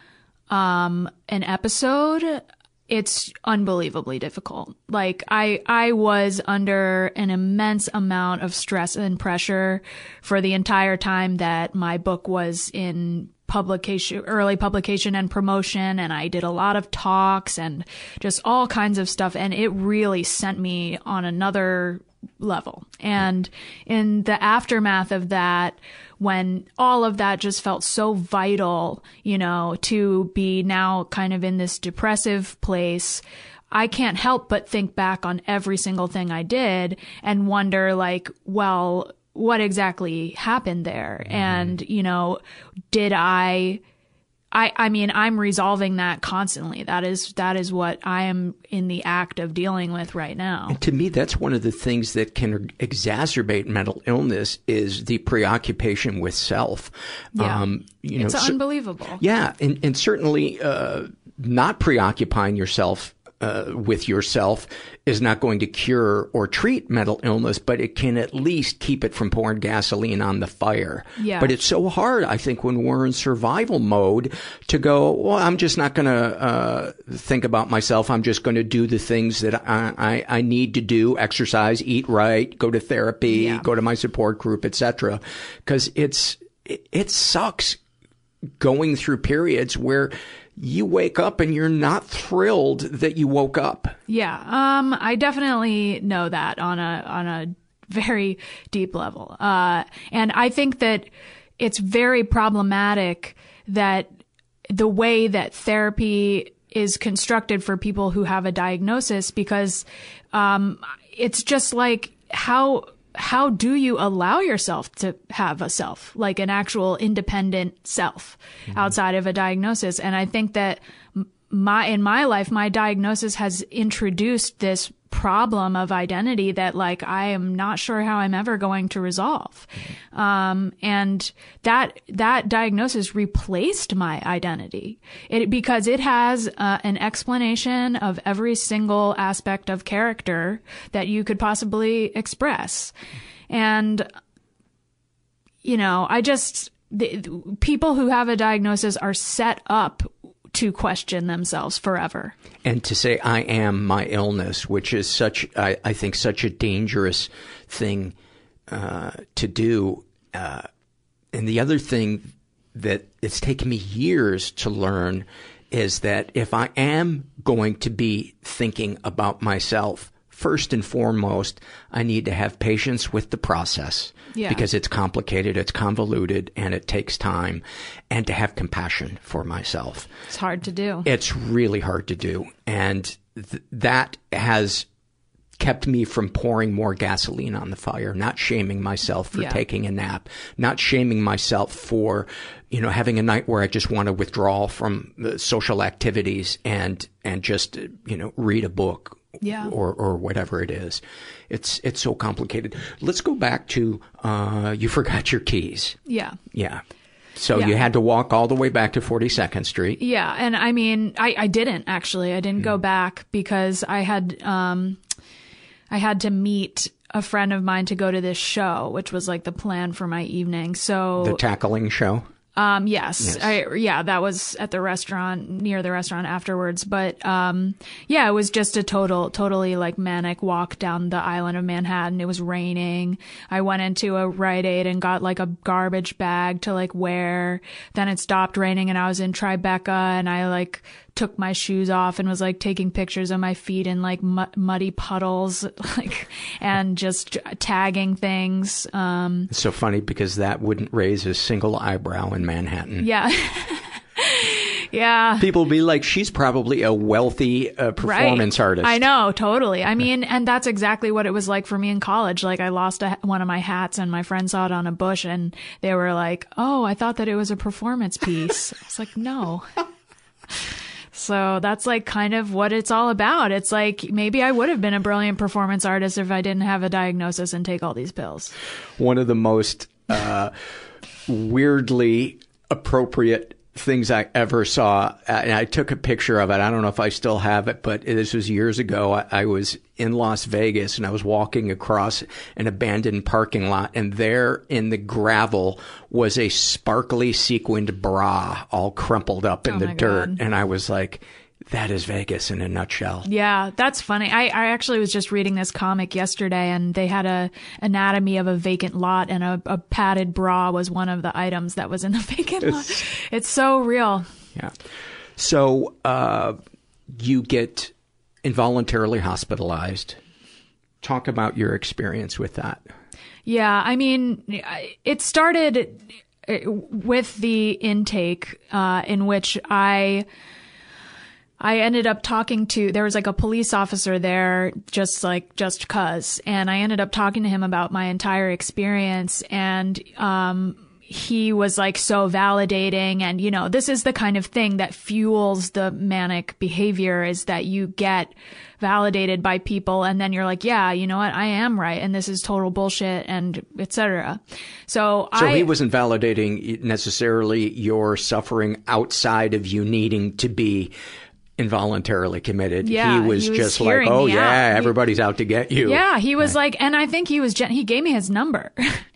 um, an episode, it's unbelievably difficult. Like I, I was under an immense amount of stress and pressure for the entire time that my book was in publication, early publication and promotion. And I did a lot of talks and just all kinds of stuff. And it really sent me on another level. And in the aftermath of that, when all of that just felt so vital, you know, to be now kind of in this depressive place, I can't help but think back on every single thing I did and wonder, like, well, what exactly happened there? Mm-hmm. And, you know, did I, I, I mean, I'm resolving that constantly. That is, that is what I am in the act of dealing with right now. And to me, that's one of the things that can exacerbate mental illness is the preoccupation with self. Yeah. Um, you it's know, unbelievable. So, yeah. And, and certainly, uh, not preoccupying yourself Uh, with yourself is not going to cure or treat mental illness, but it can at least keep it from pouring gasoline on the fire. Yeah. But it's so hard, I think, when we're in survival mode to go, well, I'm just not going to uh think about myself. I'm just going to do the things that I, I, I need to do, exercise, eat right, go to therapy, yeah. go to my support group, et cetera. Because it's it, it sucks going through periods where you wake up and you're not thrilled that you woke up. Yeah. Um, I definitely know that on a, on a very deep level. Uh, and I think that it's very problematic that the way that therapy is constructed for people who have a diagnosis, because, um, it's just like, how, how do you allow yourself to have a self, like an actual independent self mm-hmm. outside of a diagnosis? And I think that my, in my life, my diagnosis has introduced this problem of identity that, like, I am not sure how I'm ever going to resolve. Mm-hmm. Um, and that, that diagnosis replaced my identity it, because it has uh, an explanation of every single aspect of character that you could possibly express. And, you know, I just, the, the people who have a diagnosis are set up to question themselves forever. And to say, I am my illness, which is such, I, I think, such a dangerous thing uh, to do. Uh, and the other thing that it's taken me years to learn is that if I am going to be thinking about myself, first and foremost, I need to have patience with the process yeah. because it's complicated, it's convoluted, and it takes time, and to have compassion for myself. It's hard to do. It's really hard to do. And th- that has kept me from pouring more gasoline on the fire, not shaming myself for yeah. taking a nap, not shaming myself for, you know, having a night where I just want to withdraw from the social activities and, and just, you know, read a book. Yeah. Or, or whatever it is. It's, it's so complicated. Let's go back to, uh, you forgot your keys. Yeah. Yeah. So yeah. you had to walk all the way back to forty-second Street. Yeah. And I mean, I, I didn't actually. I didn't mm. go back because I had, um, I had to meet, a friend of mine to go to this show, which was like the plan for my evening. So The tackling show? Um, yes. Yes. I, yeah, that was at the restaurant, near the restaurant afterwards. But, um, yeah, it was just a total, totally like manic walk down the island of Manhattan. It was raining. I went into a Rite Aid and got like a garbage bag to like wear. Then it stopped raining and I was in Tribeca and I like took my shoes off and was like taking pictures of my feet in like mu- muddy puddles, like, and just tagging things. Um, It's so funny because that wouldn't raise a single eyebrow in Manhattan. yeah. Yeah. People be like, she's probably a wealthy uh, performance right. artist. I know, totally. I mean, and that's exactly what it was like for me in college. Like I lost a, one of my hats and my friend saw it on a bush and they were like, oh, I thought that it was a performance piece. I was like, no. So that's like kind of what it's all about. It's like maybe I would have been a brilliant performance artist if I didn't have a diagnosis and take all these pills. One of the most uh, weirdly appropriate things I ever saw, and I took a picture of it. I don't know if I still have it, but this was years ago. I, I was in Las Vegas and I was walking across an abandoned parking lot, and there in the gravel was a sparkly sequined bra all crumpled up in Oh the my dirt. God. And I was like, that is Vegas in a nutshell. Yeah, that's funny. I, I actually was just reading this comic yesterday and they had a anatomy of a vacant lot and a, a padded bra was one of the items that was in the vacant It's- lot. It's so real. Yeah. So uh, you get involuntarily hospitalized. Talk about your experience with that. Yeah, I mean, it started with the intake uh, in which I... I ended up talking to, there was like a police officer there, just like, just cause. And I ended up talking to him about my entire experience. And, um, he was like so validating. And, you know, this is the kind of thing that fuels the manic behavior is that you get validated by people. And then you're like, yeah, you know what? I am right. And this is total bullshit and et cetera. So, So I, he wasn't validating necessarily your suffering outside of you needing to be involuntarily committed. Yeah, he was, he was just like, hearing oh me yeah, out. everybody's out to get you. Yeah, he was like, and I think he was, gen- he gave me his number.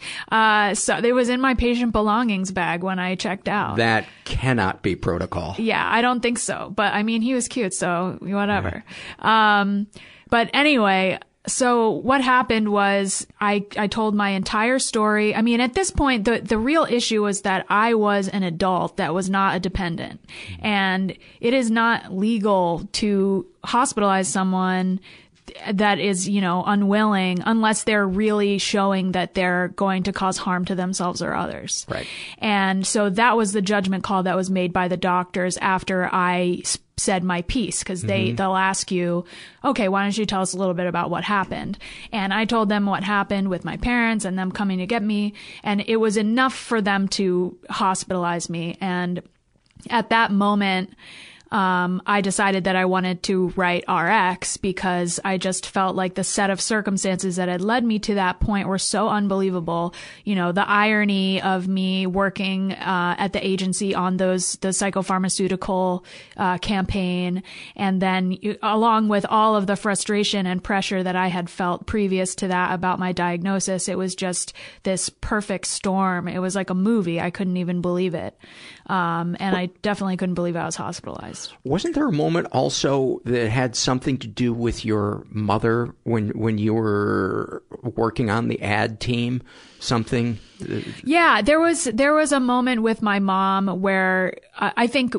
uh, so it was in my patient belongings bag when I checked out. That cannot be protocol. Yeah, I don't think so. But I mean, he was cute, so whatever. Um, but anyway, so what happened was I, I told my entire story. I mean, at this point, the, the real issue was that I was an adult that was not a dependent. And it is not legal to hospitalize someone that is, you know, unwilling unless they're really showing that they're going to cause harm to themselves or others. Right. And so that was the judgment call that was made by the doctors after I s- said my piece, because they, Mhm. they'll ask you, okay, why don't you tell us a little bit about what happened? And I told them what happened with my parents and them coming to get me. And it was enough for them to hospitalize me. And at that moment, Um, I decided that I wanted to write R X because I just felt like the set of circumstances that had led me to that point were so unbelievable. You know, the irony of me working uh, at the agency on those the psychopharmaceutical uh, campaign, and then along with all of the frustration and pressure that I had felt previous to that about my diagnosis, it was just this perfect storm. It was like a movie. I couldn't even believe it. Um, and I definitely couldn't believe I was hospitalized. Wasn't there a moment also that had something to do with your mother when when you were working on the ad team? Something? Yeah, there was there was a moment with my mom where uh, I think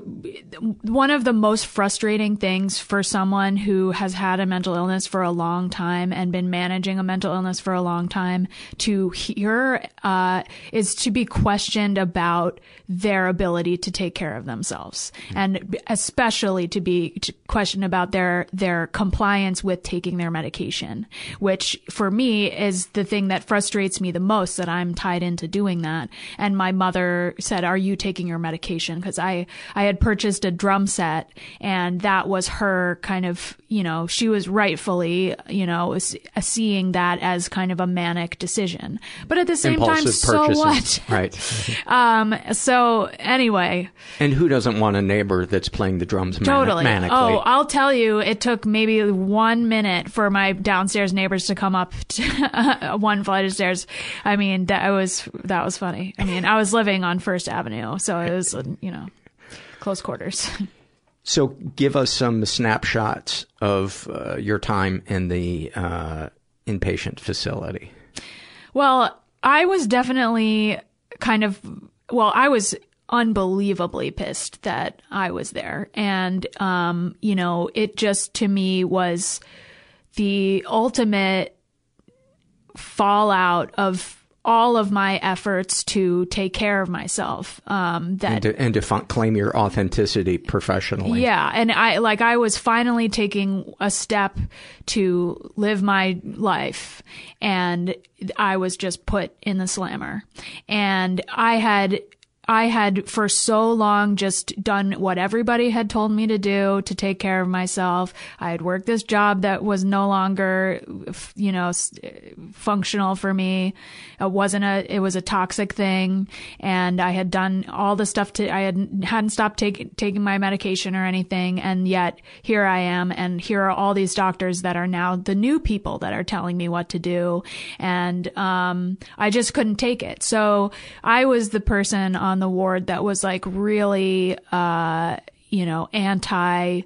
one of the most frustrating things for someone who has had a mental illness for a long time and been managing a mental illness for a long time to hear uh, is to be questioned about their ability to take care of themselves, mm-hmm. and especially to be to questioned about their their compliance with taking their medication, which for me is the thing that frustrates me the most. close that I'm tied into doing that. And my mother said, are you taking your medication? Because I, I had purchased a drum set, and that was her kind of, you know, she was rightfully, you know, seeing that as kind of a manic decision. But at the same Impulsive time, purchasing. so what? Right. um, so anyway. And who doesn't want a neighbor that's playing the drums mani- Totally. manically? Oh, I'll tell you, it took maybe one minute for my downstairs neighbors to come up to one flight of stairs. I mean, that was, that was funny. I mean, I was living on First Avenue, so it was, you know, close quarters. So give us some snapshots of uh, your time in the uh, inpatient facility. Well, I was definitely kind of, well, I was unbelievably pissed that I was there. And, um, you know, it just to me was the ultimate fallout of all of my efforts to take care of myself. Um, that and to, and to f- claim your authenticity professionally. Yeah. And I, like, I was finally taking a step to live my life, and I was just put in the slammer. And I had, I had for so long just done what everybody had told me to do to take care of myself. I had worked this job that was no longer, you know, functional for me. It wasn't a, it was a toxic thing. And I had done all the stuff to, I had, hadn't stopped taking, taking my medication or anything. And yet here I am. And here are all these doctors that are now the new people that are telling me what to do. And, um, I just couldn't take it. So I was the person on the ward that was like really, uh, you know, anti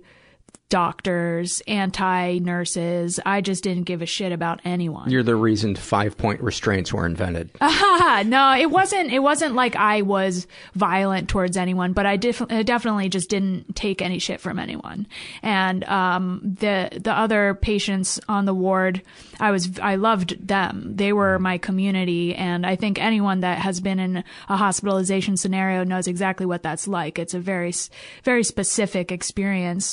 doctors, anti nurses. I just didn't give a shit about anyone. You're the reason five point restraints were invented. Ah, no, it wasn't, it wasn't like I was violent towards anyone, but I, def- I definitely just didn't take any shit from anyone. And, um, the, the other patients on the ward, I was, I loved them. They were my community. And I think anyone that has been in a hospitalization scenario knows exactly what that's like. It's a very, very specific experience.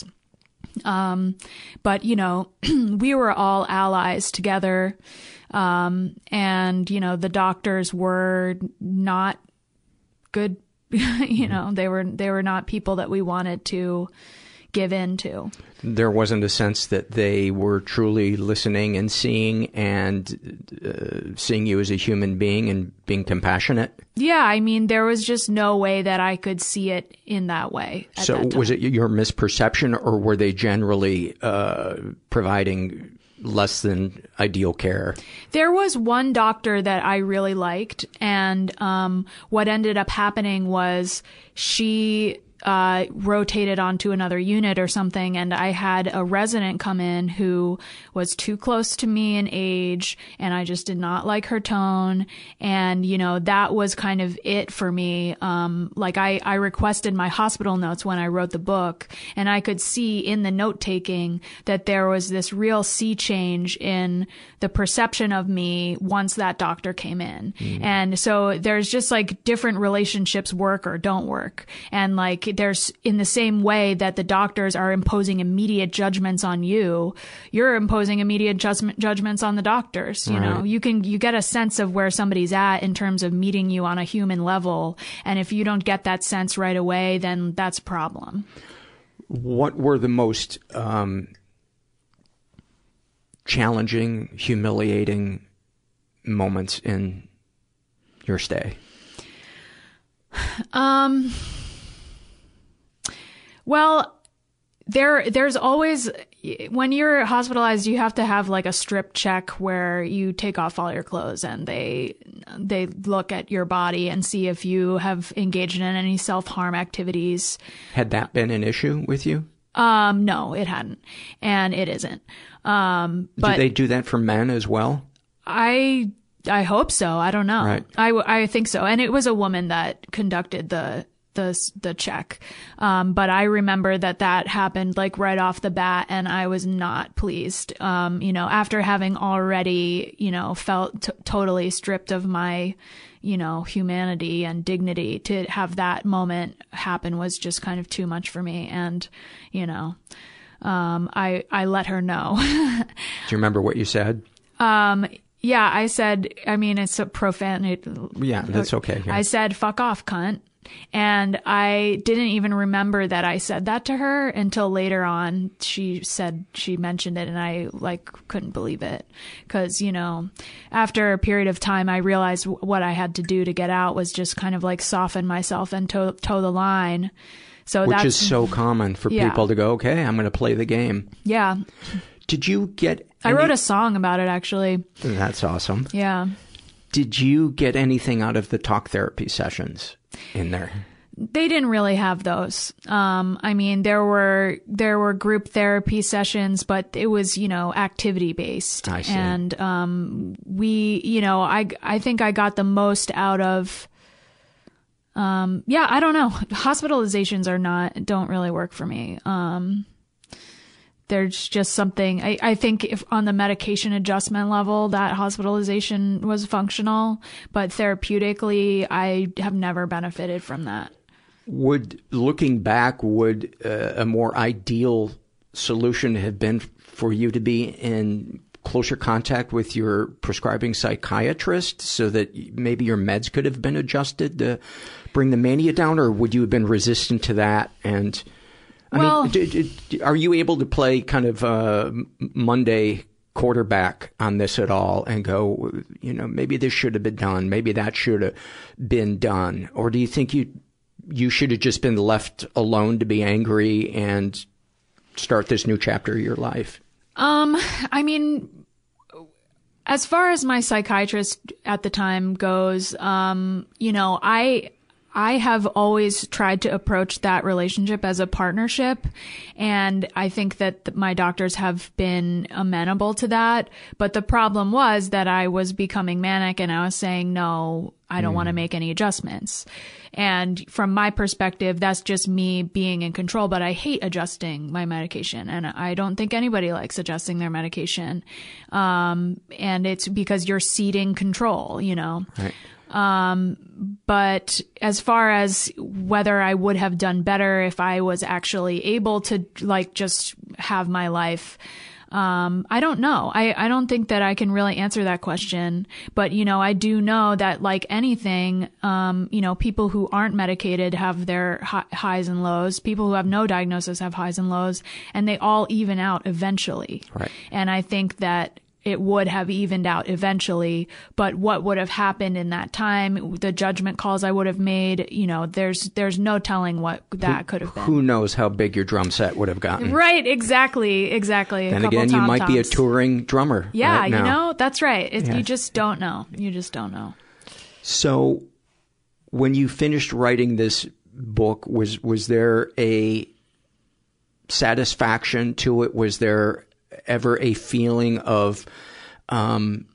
Um, but, you know, we were all allies together. Um, and, you know, the doctors were not good, you know, they were, they were not people that we wanted to give in to. There wasn't a sense that they were truly listening and seeing and uh, seeing you as a human being and being compassionate? Yeah, I mean, there was just no way that I could see it in that way. So was it your misperception, or were they generally uh, providing less than ideal care? There was one doctor that I really liked, and um, what ended up happening was she uh, rotated onto another unit or something, and I had a resident come in who was too close to me in age, and I just did not like her tone. And, you know, that was kind of it for me. Um, like I, I requested my hospital notes when I wrote the book, and I could see in the note taking that there was this real sea change in the perception of me once that doctor came in. Mm. And so there's just like different relationships work or don't work. And like, there's in the same way that the doctors are imposing immediate judgments on you, you're imposing immediate judgment, judgments on the doctors. You right. know, you can, you get a sense of where somebody's at in terms of meeting you on a human level. And if you don't get that sense right away, then that's a problem. What were the most um, challenging, humiliating moments in your stay? Um, well, there, there's always, when you're hospitalized, you have to have like a strip check where you take off all your clothes and they, they look at your body and see if you have engaged in any self-harm activities. Had that been an issue with you? Um, no, it hadn't. And it isn't. Um, but do they do that for men as well? I, I hope so. I don't know. Right. I, I think so. And it was a woman that conducted the, the, the check. Um, but I remember that that happened like right off the bat, and I was not pleased. Um, you know, after having already, you know, felt t- totally stripped of my, you know, humanity and dignity, to have that moment happen was just kind of too much for me. And, you know, um, I, I let her know. Do you remember what you said? Um, Yeah, I said, I mean, it's a profanity. Yeah, that's okay. Yeah. I said, fuck off, cunt. And I didn't even remember that I said that to her until later on. She said she mentioned it, and I like couldn't believe it. Cause, you know, after a period of time, I realized w- what I had to do to get out was just kind of like soften myself and toe, toe the line. So Which that's, is so common for yeah. people to go, okay, I'm going to play the game. Yeah. Did you get any... I wrote a song about it, actually. That's awesome. Yeah. Did you get anything out of the talk therapy sessions in there? They didn't really have those. Um, I mean, there were there were group therapy sessions, but it was, you know, activity based. I see. And um, we, you know, I I think I got the most out of. Um, yeah, I don't know. Hospitalizations are not don't really work for me. Um, there's just something. I, I think if on the medication adjustment level, that hospitalization was functional, but therapeutically, I have never benefited from that. Would, looking back, would uh, a more ideal solution have been for you to be in closer contact with your prescribing psychiatrist so that maybe your meds could have been adjusted to bring the mania down, or would you have been resistant to that? And I well, mean, d- d- are you able to play kind of uh, Monday quarterback on this at all and go, you know, maybe this should have been done, maybe that should have been done, or do you think you you should have just been left alone to be angry and start this new chapter of your life? Um, I mean, as far as my psychiatrist at the time goes, um, you know, I, I have always tried to approach that relationship as a partnership. And I think that my doctors have been amenable to that. But the problem was that I was becoming manic and I was saying, no, I don't mm. want to make any adjustments. And from my perspective, that's just me being in control, but I hate adjusting my medication. And I don't think anybody likes adjusting their medication. Um, and it's because you're ceding control, you know? Right. Um, but as far as whether I would have done better if I was actually able to like just have my life, Um, I don't know. I, I don't think that I can really answer that question, but, you know, I do know that like anything, um, you know, people who aren't medicated have their hi- highs and lows. People who have no diagnosis have highs and lows, and they all even out eventually. Right. And I think that it would have evened out eventually, but what would have happened in that time, the judgment calls I would have made, you know, there's there's no telling what that who, could have been. Who knows how big your drum set would have gotten? Right, exactly, exactly. Then a couple again, you might tom-toms. be a touring drummer. Yeah, right you now. know, that's right. It, Yes. You just don't know. You just don't know. So when you finished writing this book, was was there a satisfaction to it? Was there ever a feeling of um,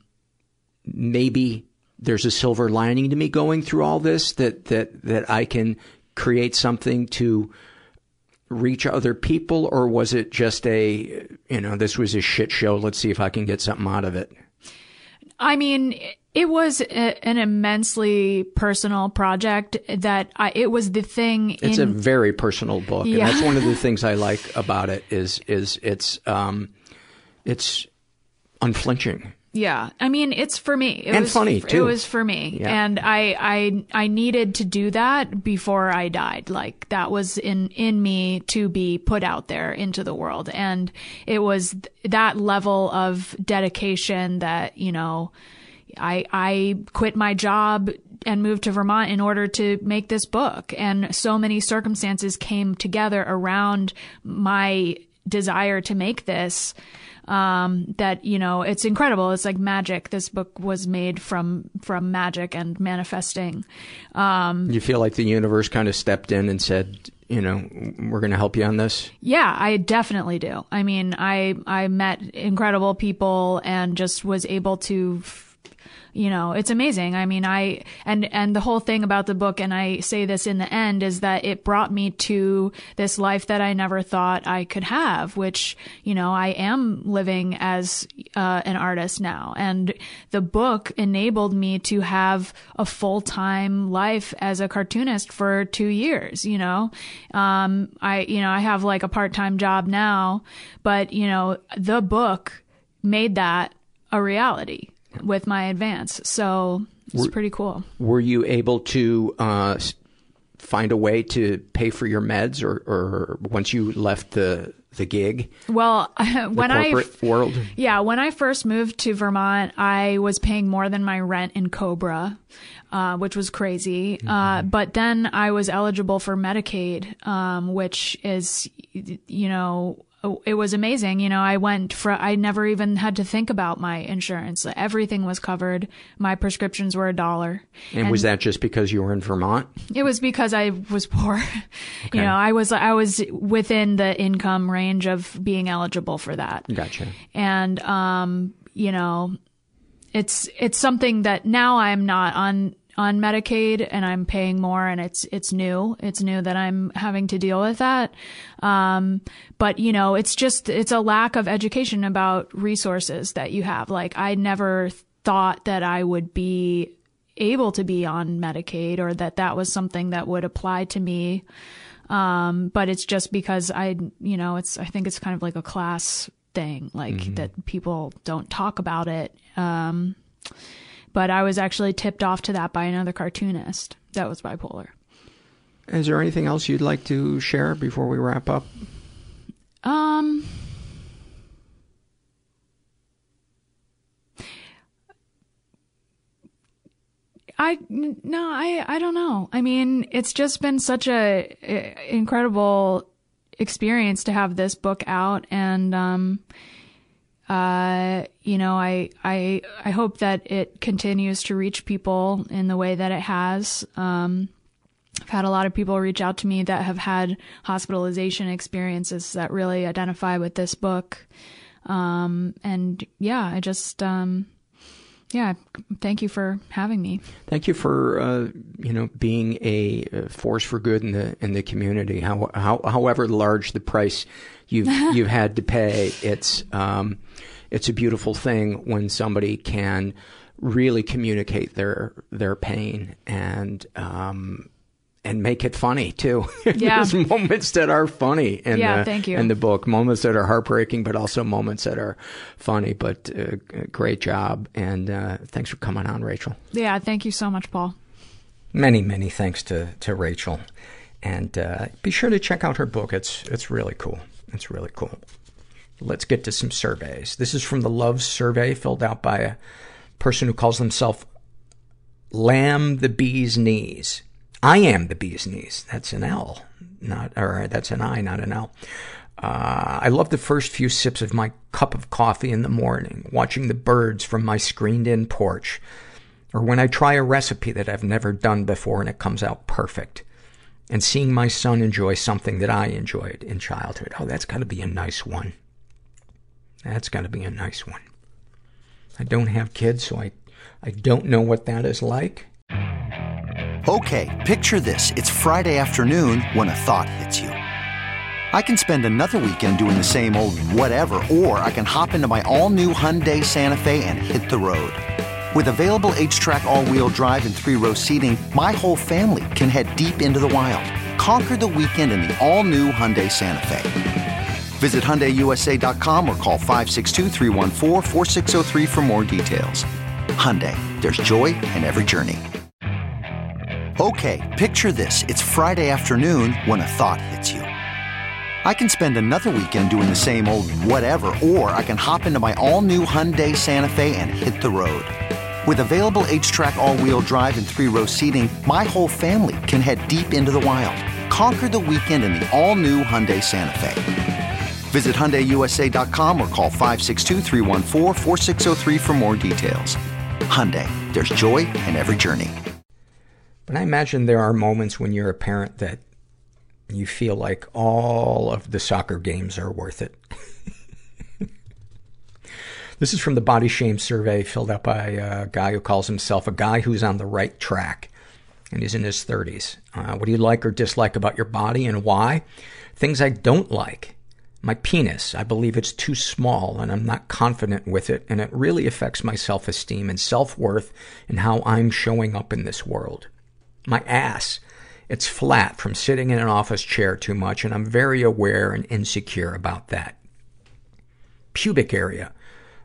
maybe there's a silver lining to me going through all this, that, that, that I can create something to reach other people? Or was it just a, you know, this was a shit show, let's see if I can get something out of it? I mean, it was a, an immensely personal project that I, it was the thing. It's in, a very personal book. Yeah. And that's one of the things I like about it is, is it's, um, it's unflinching. Yeah. I mean, it's for me. It and was, funny too. It was for me. Yeah. And I, I, I needed to do that before I died. Like that was in, in me to be put out there into the world. And it was th- that level of dedication that, you know, I, I quit my job and moved to Vermont in order to make this book. And so many circumstances came together around my desire to make this. Um, that, you know, it's incredible. It's like magic. This book was made from, from magic and manifesting. Um, you feel like the universe kind of stepped in and said, you know, we're going to help you on this? Yeah, I definitely do. I mean, I, I met incredible people and just was able to, you know, it's amazing. I mean, I, and, and the whole thing about the book, and I say this in the end, is that it brought me to this life that I never thought I could have, which, you know, I am living as uh, an artist now. And the book enabled me to have a full-time life as a cartoonist for two years, you know. Um, I, you know, I have like a part-time job now, but, you know, the book made that a reality. with my advance. So it's were, pretty cool. Were you able to uh, find a way to pay for your meds, or, or once you left the the gig? Well, when the I corporate world? Yeah, when I first moved to Vermont, I was paying more than my rent in Cobra, uh, which was crazy. Mm-hmm. Uh, but then I was eligible for Medicaid, um, which is, you know, it was amazing. You know, I went for, I never even had to think about my insurance. Everything was covered. My prescriptions were a dollar. And, and was that just because you were in Vermont? It was because I was poor. Okay. You know, I was, I was within the income range of being eligible for that. Gotcha. And, um, you know, it's, it's something that now I'm not on, on Medicaid and I'm paying more, and it's, it's new. It's new that I'm having to deal with that. Um, but you know, it's just, it's a lack of education about resources that you have. Like, I never thought that I would be able to be on Medicaid, or that that was something that would apply to me. Um, but it's just because I, you know, it's, I think it's kind of like a class thing, like mm-hmm. that people don't talk about it. Um, But I was actually tipped off to that by another cartoonist that was bipolar. Is there anything else you'd like to share before we wrap up? Um, I, no, I, I don't know. I mean, it's just been such a, a incredible experience to have this book out, and, um, Uh, you know, I, I, I hope that it continues to reach people in the way that it has. Um, I've had a lot of people reach out to me that have had hospitalization experiences that really identify with this book. Um, and yeah, I just, um, yeah, thank you for having me. Thank you for, uh, you know, being a force for good in the, in the community. How, how, however large the price you've, you've had to pay, it's, um, it's a beautiful thing when somebody can really communicate their, their pain and, um, and make it funny too. Yeah. There's moments that are funny in, yeah, the, thank you. in the book, moments that are heartbreaking, but also moments that are funny. But uh, great job. And uh, thanks for coming on, Rachel. Yeah, thank you so much, Paul. Many, many thanks to, to Rachel. And uh, be sure to check out her book. It's, it's really cool. It's really cool. Let's get to some surveys. This is from the Love Survey, filled out by a person who calls themselves Lamb the Bee's Knees. I am the bee's knees. That's an L, not, or that's an I, not an L. Uh, I love the first few sips of my cup of coffee in the morning, watching the birds from my screened-in porch, or when I try a recipe that I've never done before and it comes out perfect, and seeing my son enjoy something that I enjoyed in childhood. Oh, that's gotta be a nice one. That's gotta be a nice one. I don't have kids, so I, I don't know what that is like. Okay, picture this. It's Friday afternoon when a thought hits you. I can spend another weekend doing the same old whatever, or I can hop into my all-new Hyundai Santa Fe and hit the road. With available H-Track all-wheel drive and three-row seating, my whole family can head deep into the wild. Conquer the weekend in the all-new Hyundai Santa Fe. Visit Hyundai U S A dot com or call five six two, three one four, four six zero three for more details. Hyundai, there's joy in every journey. Okay, picture this. It's Friday afternoon when a thought hits you. I can spend another weekend doing the same old whatever, or I can hop into my all-new Hyundai Santa Fe and hit the road. With available H-Track all-wheel drive and three-row seating, my whole family can head deep into the wild. Conquer the weekend in the all-new Hyundai Santa Fe. Visit Hyundai U S A dot com or call five six two, three one four, four six zero three for more details. Hyundai, there's joy in every journey. But I imagine there are moments when you're a parent that you feel like all of the soccer games are worth it. This is from the Body Shame Survey, filled out by a guy who calls himself a guy who's on the right track. And he's in his thirties. Uh, what do you like or dislike about your body and why? Things I don't like. My penis. I believe it's too small and I'm not confident with it, and it really affects my self-esteem and self-worth and how I'm showing up in this world. My ass. It's flat from sitting in an office chair too much, and I'm very aware and insecure about that. Pubic area.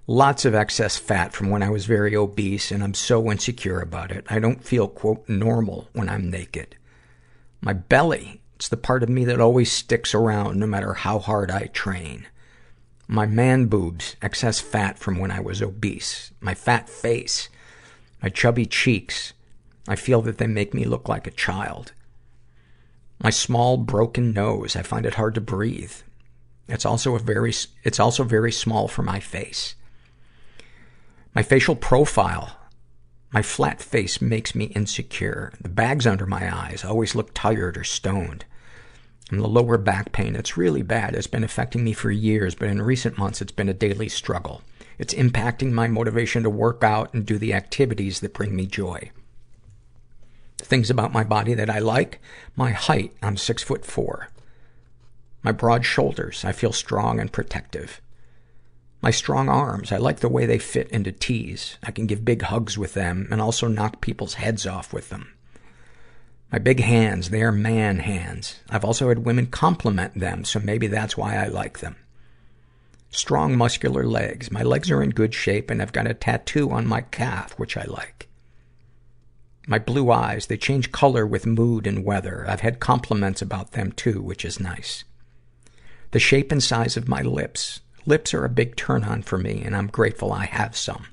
Lots of excess fat from when I was very obese, and I'm so insecure about it. I don't feel, quote, normal when I'm naked. My belly, it's the part of me that always sticks around no matter how hard I train. My man boobs, excess fat from when I was obese. My fat face, my chubby cheeks, I feel that they make me look like a child. My small, broken nose, I find it hard to breathe. It's also a very, it's also very small for my face. My facial profile, my flat face makes me insecure. The bags under my eyes always look tired or stoned. And the lower back pain, it's really bad. It's been affecting me for years, but in recent months it's been a daily struggle. It's impacting my motivation to work out and do the activities that bring me joy. The things about my body that I like, my height, I'm six foot four. My broad shoulders, I feel strong and protective. My strong arms, I like the way they fit into tees. I can give big hugs with them and also knock people's heads off with them. My big hands, they are man hands. I've also had women compliment them, so maybe that's why I like them. Strong muscular legs. My legs are in good shape and I've got a tattoo on my calf, which I like. My blue eyes, they change color with mood and weather. I've had compliments about them too, which is nice. The shape and size of my lips. Lips are a big turn-on for me, and I'm grateful I have some.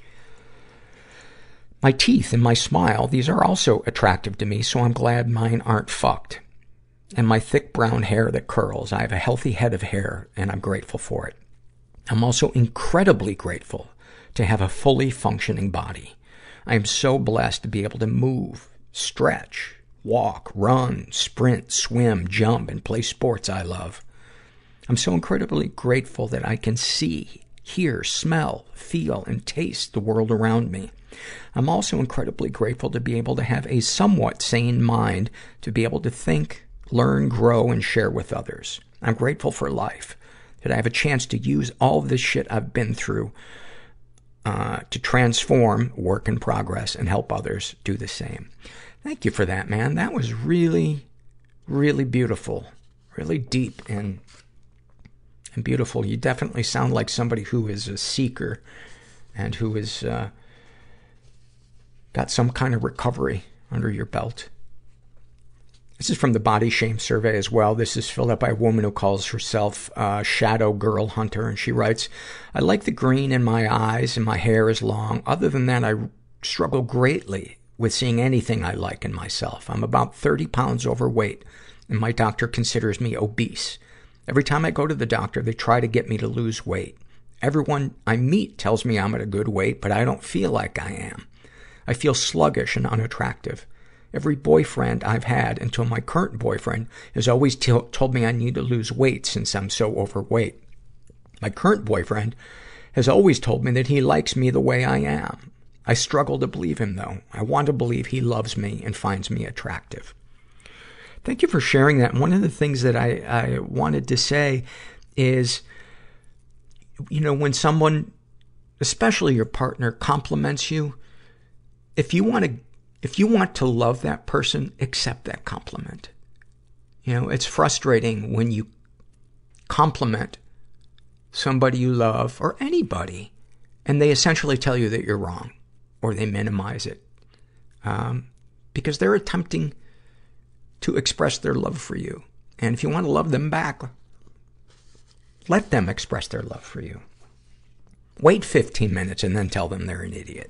My teeth and my smile, these are also attractive to me, so I'm glad mine aren't fucked. And my thick brown hair that curls. I have a healthy head of hair, and I'm grateful for it. I'm also incredibly grateful to have a fully functioning body. I am so blessed to be able to move, stretch, walk, run, sprint, swim, jump, and play sports I love. I'm so incredibly grateful that I can see, hear, smell, feel, and taste the world around me. I'm also incredibly grateful to be able to have a somewhat sane mind, to be able to think, learn, grow, and share with others. I'm grateful for life, that I have a chance to use all this shit I've been through uh, to transform, work in progress, and help others do the same. Thank you for that, man. That was really, really beautiful, really deep and and beautiful. You definitely sound like somebody who is a seeker and who has uh, got some kind of recovery under your belt. This is from the Body Shame Survey as well. This is filled out by a woman who calls herself uh, Shadow Girl Hunter, and she writes, I like the green in my eyes and my hair is long. Other than that, I struggle greatly with seeing anything I like in myself. I'm about thirty pounds overweight, and my doctor considers me obese. Every time I go to the doctor, they try to get me to lose weight. Everyone I meet tells me I'm at a good weight, but I don't feel like I am. I feel sluggish and unattractive. Every boyfriend I've had, until my current boyfriend, has always t- told me I need to lose weight since I'm so overweight. My current boyfriend has always told me that he likes me the way I am. I struggle to believe him, though. I want to believe he loves me and finds me attractive. Thank you for sharing that. One of the things that I, I wanted to say is, you know, when someone, especially your partner, compliments you, if you want to, if you want to love that person, accept that compliment. You know, it's frustrating when you compliment somebody you love or anybody and they essentially tell you that you're wrong or they minimize it. Um, because they're attempting to express their love for you. And if you want to love them back, let them express their love for you. Wait fifteen minutes and then tell them they're an idiot.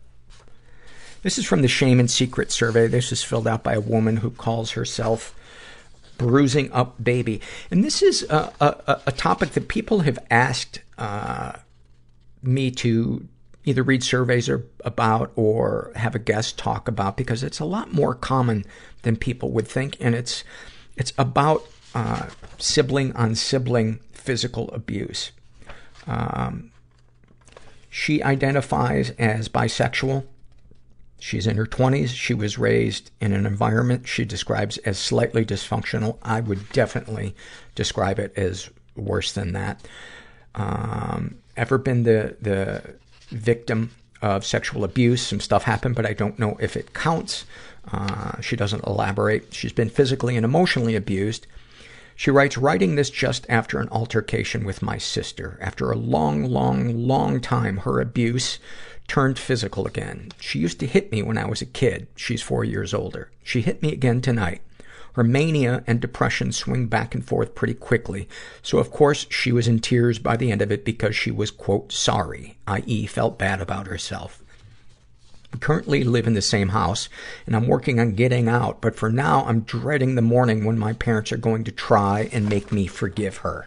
This is from the Shame and Secret Survey. This is filled out by a woman who calls herself Bruising Up Baby. And this is a, a, a topic that people have asked uh, me to either read surveys or about or have a guest talk about, because it's a lot more common than people would think. And it's, it's about uh, sibling on sibling physical abuse. Um, she identifies as bisexual. She's in her twenties. She was raised in an environment she describes as slightly dysfunctional. I would definitely describe it as worse than that. Um, ever been the, the victim of sexual abuse? Some stuff happened, but I don't know if it counts. Uh, she doesn't elaborate. She's been physically and emotionally abused. She writes, writing this just after an altercation with my sister. After a long, long, long time, her abuse turned physical again. She used to hit me when I was a kid. She's four years older. She hit me again tonight. Her mania and depression swing back and forth pretty quickly. So, of course, she was in tears by the end of it because she was, quote, sorry, that is felt bad about herself. We currently live in the same house, and I'm working on getting out. But for now, I'm dreading the morning when my parents are going to try and make me forgive her.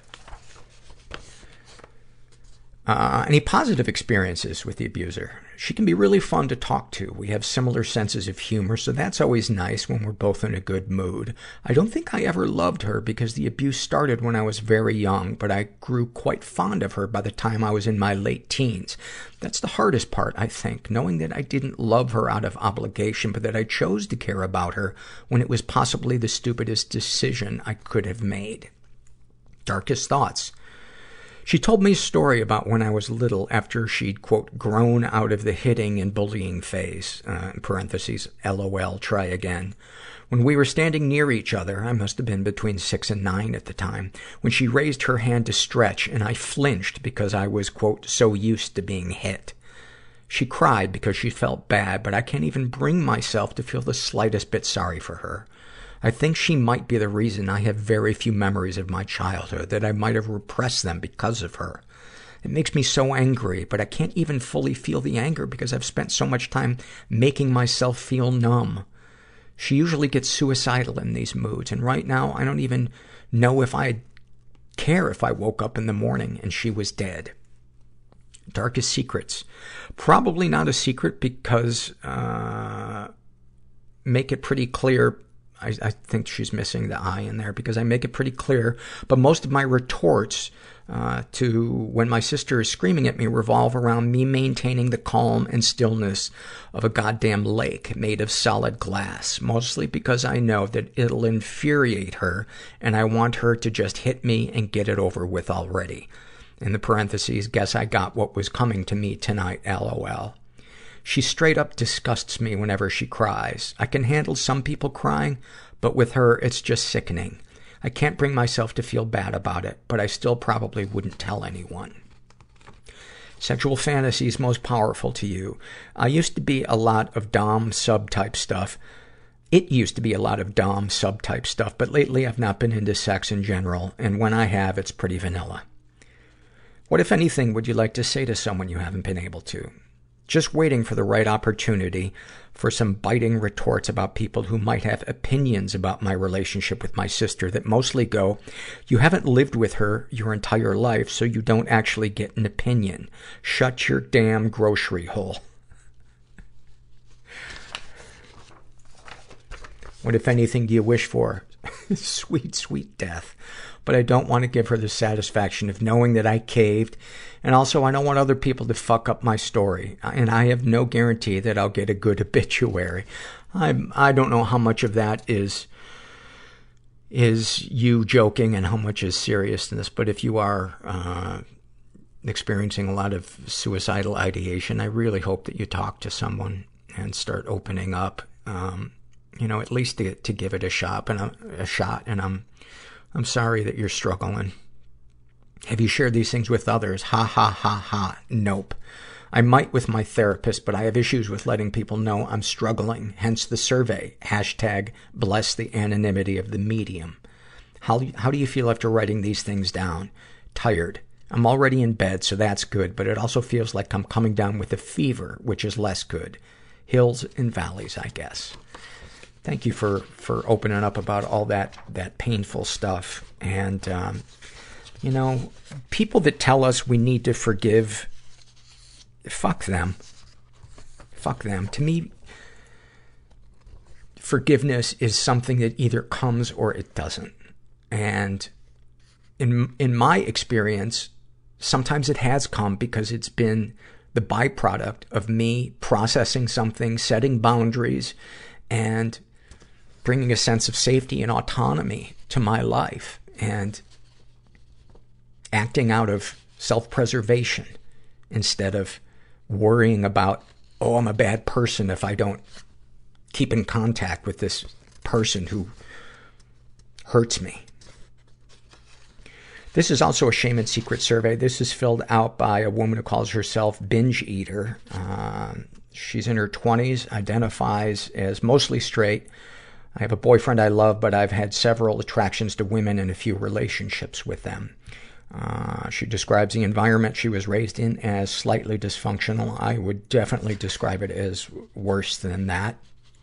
Uh, any positive experiences with the abuser? She can be really fun to talk to. We have similar senses of humor, so that's always nice when we're both in a good mood. I don't think I ever loved her because the abuse started when I was very young, but I grew quite fond of her by the time I was in my late teens. That's the hardest part, I think, knowing that I didn't love her out of obligation, but that I chose to care about her when it was possibly the stupidest decision I could have made. Darkest thoughts. She told me a story about when I was little after she'd, quote, grown out of the hitting and bullying phase, uh, in parentheses, LOL, try again. When we were standing near each other, I must have been between six and nine at the time, when she raised her hand to stretch and I flinched because I was, quote, so used to being hit. She cried because she felt bad, but I can't even bring myself to feel the slightest bit sorry for her. I think she might be the reason I have very few memories of my childhood, that I might have repressed them because of her. It makes me so angry, but I can't even fully feel the anger because I've spent so much time making myself feel numb. She usually gets suicidal in these moods, and right now I don't even know if I'd care if I woke up in the morning and she was dead. Darkest secrets. Probably not a secret because, uh, make it pretty clear. I, I think she's missing the I in there because I make it pretty clear. But most of my retorts uh, to when my sister is screaming at me revolve around me maintaining the calm and stillness of a goddamn lake made of solid glass. Mostly because I know that it'll infuriate her and I want her to just hit me and get it over with already. In the parentheses, guess I got what was coming to me tonight, LOL. She straight up disgusts me whenever she cries. I can handle some people crying, but with her, it's just sickening. I can't bring myself to feel bad about it, but I still probably wouldn't tell anyone. Sexual fantasies most powerful to you. I used to be a lot of dom sub-type stuff. It used to be a lot of dom sub-type stuff, but lately I've not been into sex in general, and when I have, it's pretty vanilla. What, if anything, would you like to say to someone you haven't been able to? Just waiting for the right opportunity for some biting retorts about people who might have opinions about my relationship with my sister that mostly go, you haven't lived with her your entire life, so you don't actually get an opinion. Shut your damn grocery hole. What, if anything, do you wish for? Sweet, sweet death. But I don't want to give her the satisfaction of knowing that I caved. And also, I don't want other people to fuck up my story. And I have no guarantee that I'll get a good obituary. I'm, I don't know how much of that is, is you joking and how much is seriousness. But if you are, uh, experiencing a lot of suicidal ideation, I really hope that you talk to someone and start opening up, um, you know, at least to, to give it a shot and a, a shot. And I'm, I'm sorry that you're struggling. Have you shared these things with others? Ha ha ha ha. Nope. I might with my therapist, but I have issues with letting people know I'm struggling. Hence the survey. Hashtag bless the anonymity of the medium. How, how do you feel after writing these things down? Tired. I'm already in bed, so that's good, but it also feels like I'm coming down with a fever, which is less good. Hills and valleys, I guess. Thank you for, for opening up about all that, that painful stuff. And, um, you know, people that tell us we need to forgive, fuck them. Fuck them. To me, forgiveness is something that either comes or it doesn't. And in, in my experience, sometimes it has come because it's been the byproduct of me processing something, setting boundaries, and bringing a sense of safety and autonomy to my life, and acting out of self-preservation instead of worrying about, oh, I'm a bad person if I don't keep in contact with this person who hurts me. This is also a shame and secret survey. This is filled out by a woman who calls herself Binge Eater. Um, she's in her twenties, identifies as mostly straight. I have a boyfriend I love, but I've had several attractions to women and a few relationships with them. Uh, she describes the environment she was raised in as slightly dysfunctional. I would definitely describe it as worse than that.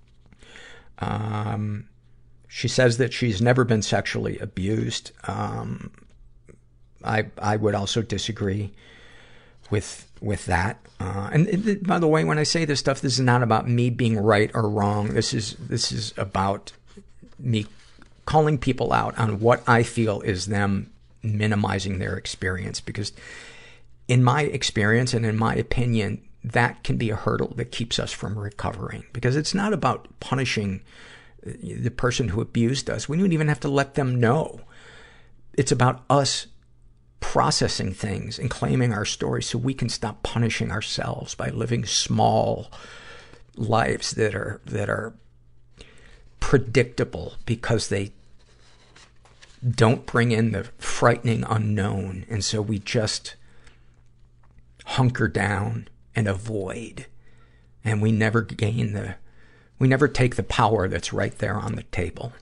Um, she says that she's never been sexually abused. Um, I, I would also disagree with, with that. Uh, and it, by the way, when I say this stuff, this is not about me being right or wrong. This is, this is about me calling people out on what I feel is them minimizing their experience. Because in my experience and in my opinion, that can be a hurdle that keeps us from recovering. Because it's not about punishing the person who abused us. We don't even have to let them know. It's about us processing things and claiming our story so we can stop punishing ourselves by living small lives that are, that are predictable because they don't bring in the frightening unknown. And so we just hunker down and avoid. And we never gain the, we never take the power that's right there on the table.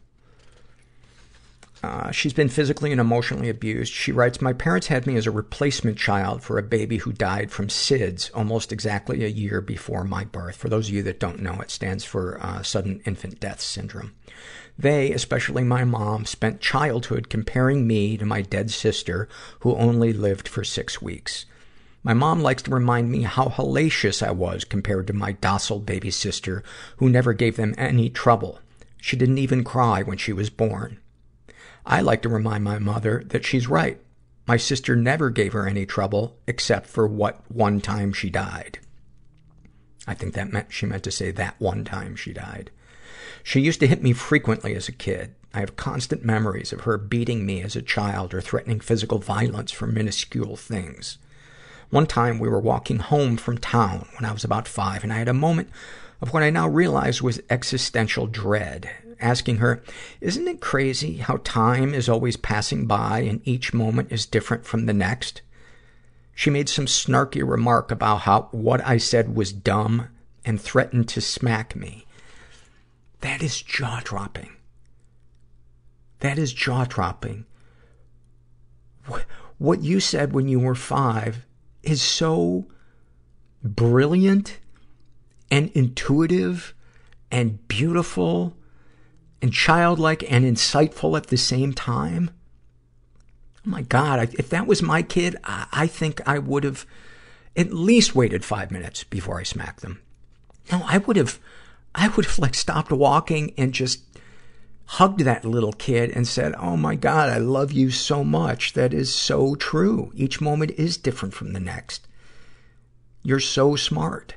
Uh, she's been physically and emotionally abused. She writes, my parents had me as a replacement child for a baby who died from S I D S almost exactly a year before my birth. For those of you that don't know, it stands for uh, Sudden Infant Death Syndrome. They, especially my mom, spent childhood comparing me to my dead sister who only lived for six weeks. My mom likes to remind me how hellacious I was compared to my docile baby sister who never gave them any trouble. She didn't even cry when she was born. I like to remind my mother that she's right. My sister never gave her any trouble except for what one time she died. I think that meant, she meant to say that one time she died. She used to hit me frequently as a kid. I have constant memories of her beating me as a child or threatening physical violence for minuscule things. One time we were walking home from town when I was about five, and I had a moment of what I now realize was existential dread, asking her, isn't it crazy how time is always passing by and each moment is different from the next? She made some snarky remark about how what I said was dumb and threatened to smack me. That is jaw-dropping. That is jaw-dropping. What, what you said when you were five is so brilliant and intuitive and beautiful and childlike and insightful at the same time. Oh my God, if that was my kid, I think I would have at least waited five minutes before I smacked them. No, I would have, I would have like stopped walking and just hugged that little kid and said, oh my God, I love you so much. That is so true. Each moment is different from the next. You're so smart.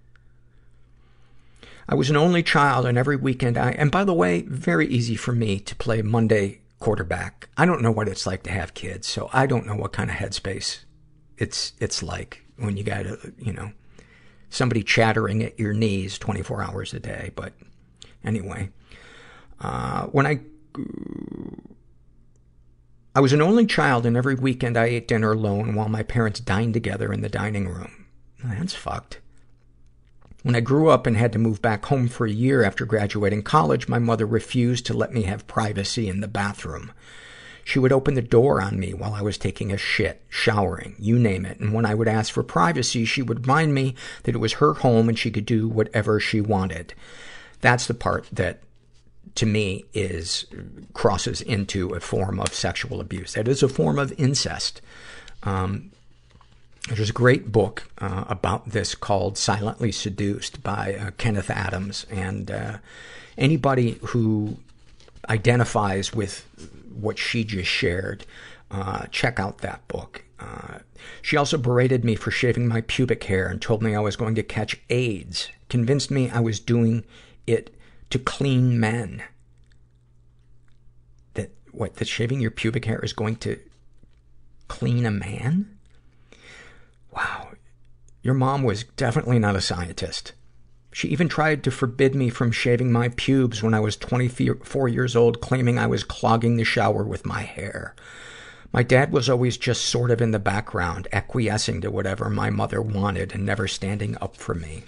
I was an only child, and every weekend I, and by the way, very easy for me to play Monday quarterback. I don't know what it's like to have kids, so I don't know what kind of headspace it's, it's like when you got, a, you know, somebody chattering at your knees twenty-four hours a day. But anyway, uh, when I, I was an only child, and every weekend I ate dinner alone while my parents dined together in the dining room. That's fucked. When I grew up and had to move back home for a year after graduating college, my mother refused to let me have privacy in the bathroom. She would open the door on me while I was taking a shit, showering, you name it. And when I would ask for privacy, she would remind me that it was her home and she could do whatever she wanted. That's the part that, to me, is, crosses into a form of sexual abuse. That is a form of incest. Um, There's a great book uh, about this called Silently Seduced by uh, Kenneth Adams. And uh, anybody who identifies with what she just shared, uh, check out that book. Uh, she also berated me for shaving my pubic hair and told me I was going to catch AIDS. Convinced me I was doing it to clean men. That, what, that shaving your pubic hair is going to clean a man? Wow. Your mom was definitely not a scientist. She even tried to forbid me from shaving my pubes when I was twenty-four years old, claiming I was clogging the shower with my hair. My dad was always just sort of in the background, acquiescing to whatever my mother wanted and never standing up for me.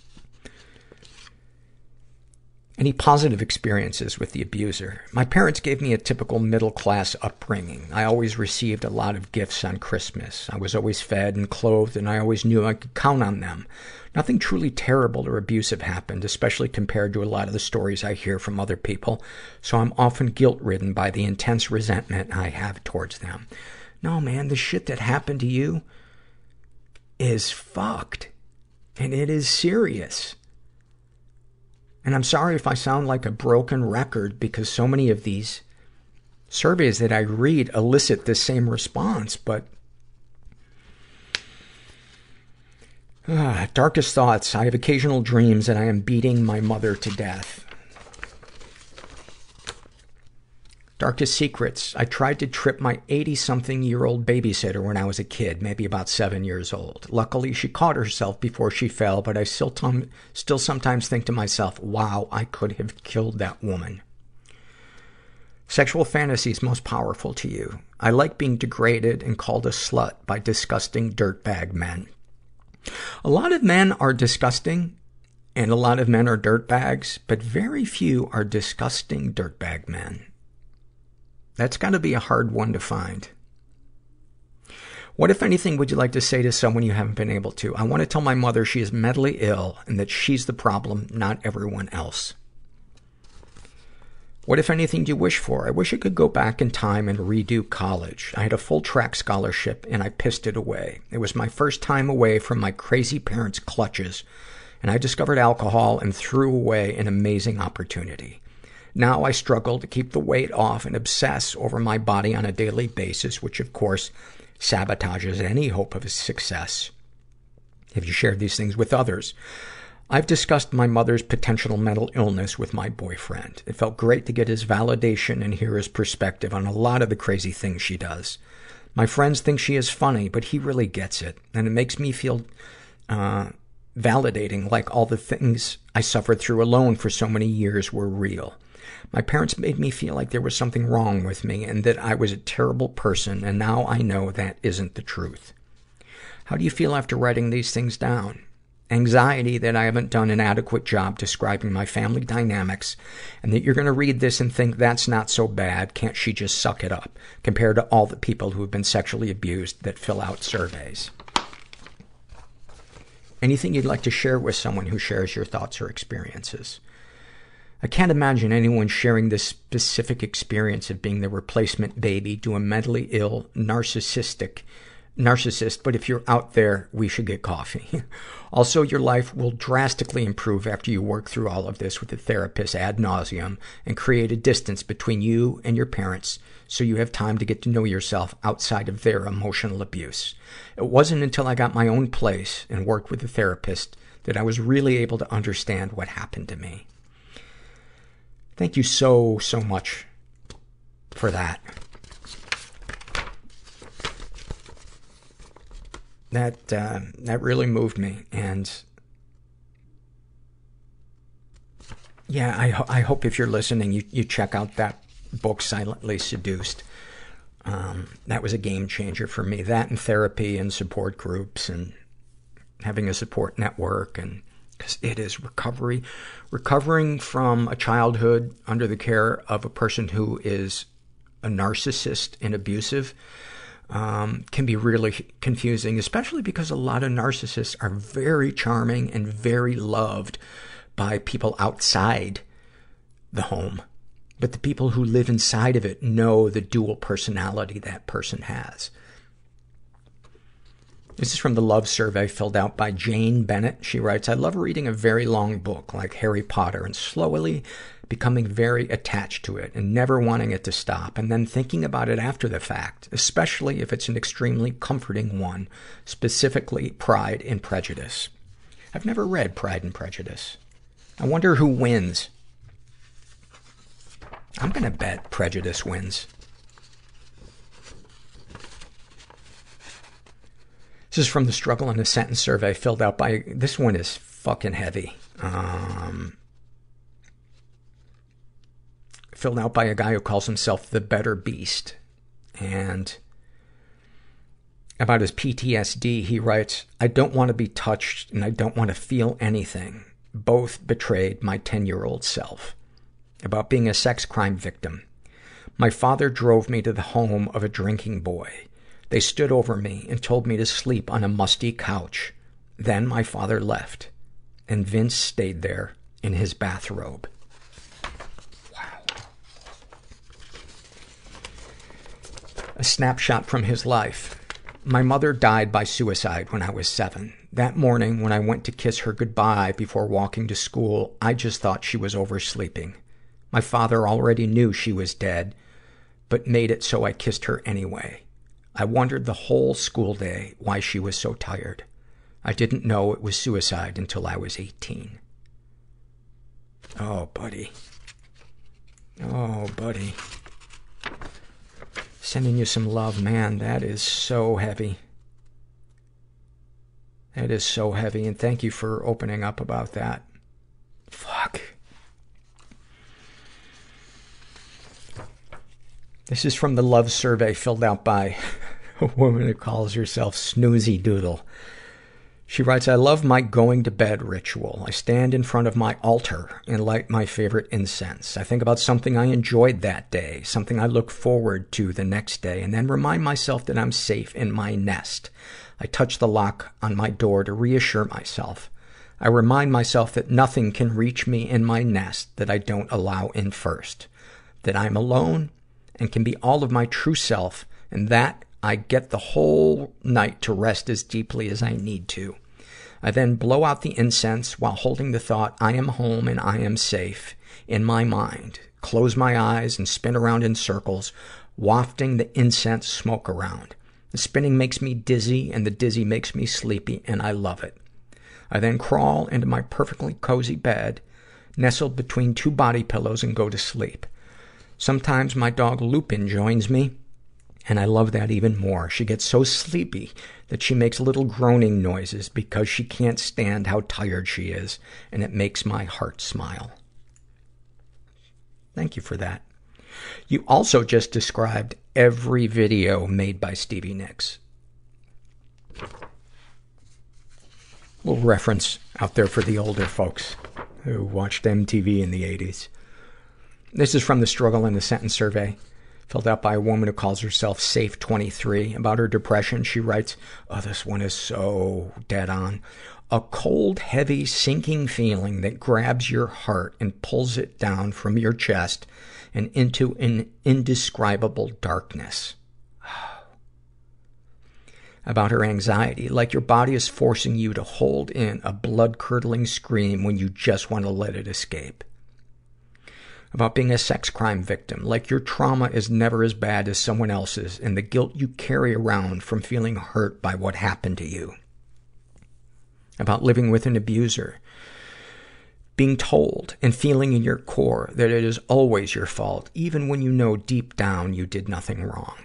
Any positive experiences with the abuser? My parents gave me a typical middle-class upbringing. I always received a lot of gifts on Christmas. I was always fed and clothed, and I always knew I could count on them. Nothing truly terrible or abusive happened, especially compared to a lot of the stories I hear from other people, so I'm often guilt-ridden by the intense resentment I have towards them. No, man, the shit that happened to you is fucked, and it is serious. And I'm sorry if I sound like a broken record, because so many of these surveys that I read elicit the same response, but ah, darkest thoughts. I have occasional dreams that I am beating my mother to death. Darkest secrets. I tried to trip my eighty-something-year-old babysitter when I was a kid, maybe about seven years old. Luckily, she caught herself before she fell, but I still, tom- still sometimes think to myself, wow, I could have killed that woman. Sexual fantasies most powerful to you. I like being degraded and called a slut by disgusting dirtbag men. A lot of men are disgusting, and a lot of men are dirtbags, but very few are disgusting dirtbag men. That's gotta be a hard one to find. What, if anything, would you like to say to someone you haven't been able to? I want to tell my mother she is mentally ill and that she's the problem, not everyone else. What, if anything, do you wish for? I wish I could go back in time and redo college. I had a full track scholarship and I pissed it away. It was my first time away from my crazy parents' clutches, and I discovered alcohol and threw away an amazing opportunity. Now I struggle to keep the weight off and obsess over my body on a daily basis, which of course sabotages any hope of success. Have you shared these things with others? I've discussed my mother's potential mental illness with my boyfriend. It felt great to get his validation and hear his perspective on a lot of the crazy things she does. My friends think she is funny, but he really gets it, and it makes me feel uh, validating, like all the things I suffered through alone for so many years were real. My parents made me feel like there was something wrong with me and that I was a terrible person, and now I know that isn't the truth. How do you feel after writing these things down? Anxiety that I haven't done an adequate job describing my family dynamics, and that you're going to read this and think that's not so bad, can't she just suck it up, compared to all the people who have been sexually abused that fill out surveys. Anything you'd like to share with someone who shares your thoughts or experiences? I can't imagine anyone sharing this specific experience of being the replacement baby to a mentally ill, narcissistic narcissist, but if you're out there, we should get coffee. Also, your life will drastically improve after you work through all of this with a therapist ad nauseum and create a distance between you and your parents so you have time to get to know yourself outside of their emotional abuse. It wasn't until I got my own place and worked with a therapist that I was really able to understand what happened to me. Thank you so, so much for that. That, uh, that really moved me. And yeah, I, ho- I hope if you're listening, you, you check out that book, Silently Seduced. Um, that was a game changer for me. That and therapy and support groups and having a support network, and because it is recovery. Recovering from a childhood under the care of a person who is a narcissist and abusive um, can be really confusing, especially because a lot of narcissists are very charming and very loved by people outside the home. But the people who live inside of it know the dual personality that person has. This is from the Love Survey filled out by Jane Bennett. She writes, I love reading a very long book like Harry Potter and slowly becoming very attached to it and never wanting it to stop, and then thinking about it after the fact, especially if it's an extremely comforting one, specifically Pride and Prejudice. I've never read Pride and Prejudice. I wonder who wins. I'm gonna bet Prejudice wins. This is from the Struggle in a Sentence survey filled out by, this one is fucking heavy. Um, filled out by a guy who calls himself the Better Beast. And About his P T S D, he writes, I don't want to be touched and I don't want to feel anything. Both betrayed my ten-year-old self. About being a sex crime victim. My father drove me to the home of a drinking boy. They stood over me and told me to sleep on a musty couch. Then my father left, and Vince stayed there in his bathrobe. Wow. A snapshot from his life. My mother died by suicide when I was seven. That morning, when I went to kiss her goodbye before walking to school, I just thought she was oversleeping. My father already knew she was dead, but made it so I kissed her anyway. I wondered the whole school day why she was so tired. I didn't know it was suicide until I was eighteen. Oh, buddy. Oh, buddy. Sending you some love, man. That is so heavy. That is so heavy, and thank you for opening up about that. Fuck. This is from the love survey filled out by a woman who calls herself Snoozy Doodle. She writes, I love my going to bed ritual. I stand in front of my altar and light my favorite incense. I think about something I enjoyed that day, something I look forward to the next day, and then remind myself that I'm safe in my nest. I touch the lock on my door to reassure myself. I remind myself that nothing can reach me in my nest that I don't allow in first, that I'm alone and can be all of my true self, and that I get the whole night to rest as deeply as I need to. I then blow out the incense while holding the thought, I am home and I am safe, in my mind. Close my eyes and spin around in circles, wafting the incense smoke around. The spinning makes me dizzy, and the dizzy makes me sleepy, and I love it. I then crawl into my perfectly cozy bed, nestled between two body pillows, and go to sleep. Sometimes my dog Lupin joins me, and I love that even more. She gets so sleepy that she makes little groaning noises because she can't stand how tired she is, and it makes my heart smile. Thank you for that. You also just described every video made by Stevie Nicks. A little reference out there for the older folks who watched M T V in the eighties. This is from the Struggle in a Sentence survey, filled out by a woman who calls herself Safe twenty-three. About her depression, she writes, oh, this one is so dead on. A cold, heavy, sinking feeling that grabs your heart and pulls it down from your chest and into an indescribable darkness. About her anxiety, like your body is forcing you to hold in a blood-curdling scream when you just want to let it escape. About being a sex crime victim, like your trauma is never as bad as someone else's, and the guilt you carry around from feeling hurt by what happened to you. About living with an abuser, being told and feeling in your core that it is always your fault, even when you know deep down you did nothing wrong.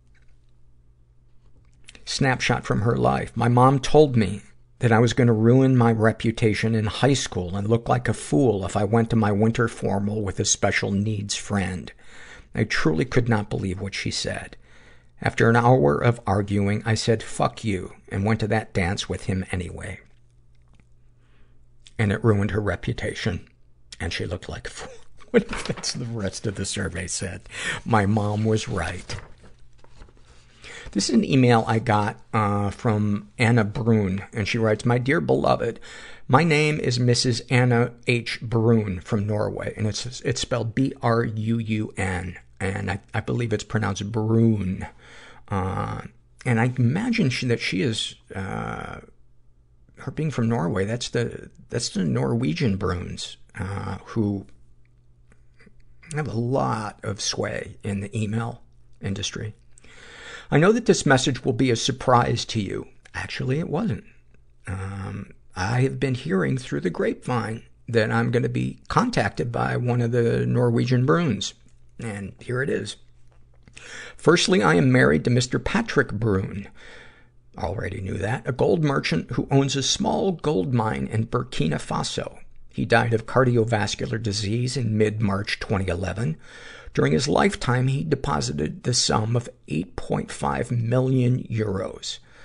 Snapshot from her life. My mom told me that I was going to ruin my reputation in high school and look like a fool if I went to my winter formal with a special needs friend. I truly could not believe what she said. After an hour of arguing, I said, fuck you, and went to that dance with him anyway. And it ruined her reputation, and she looked like a fool. What if that's the rest of the survey said? My mom was right. This is an email I got uh, from Anna Brun, and she writes, my dear beloved, my name is Missus Anna H. Brun from Norway, and it's it's spelled B R U U N, and I, I believe it's pronounced Brun. Uh, and I imagine she, that she is, uh, her being from Norway, that's the that's the Norwegian Bruns, uh, who have a lot of sway in the email industry. I know that this message will be a surprise to you. Actually, it wasn't. Um, I have been hearing through the grapevine that I'm going to be contacted by one of the Norwegian Bruns. And here it is. Firstly, I am married to Mister Patrick Brun. Already knew that. A gold merchant who owns a small gold mine in Burkina Faso. He died of cardiovascular disease in mid-March twenty eleven. During his lifetime, he deposited the sum of eight point five million euros.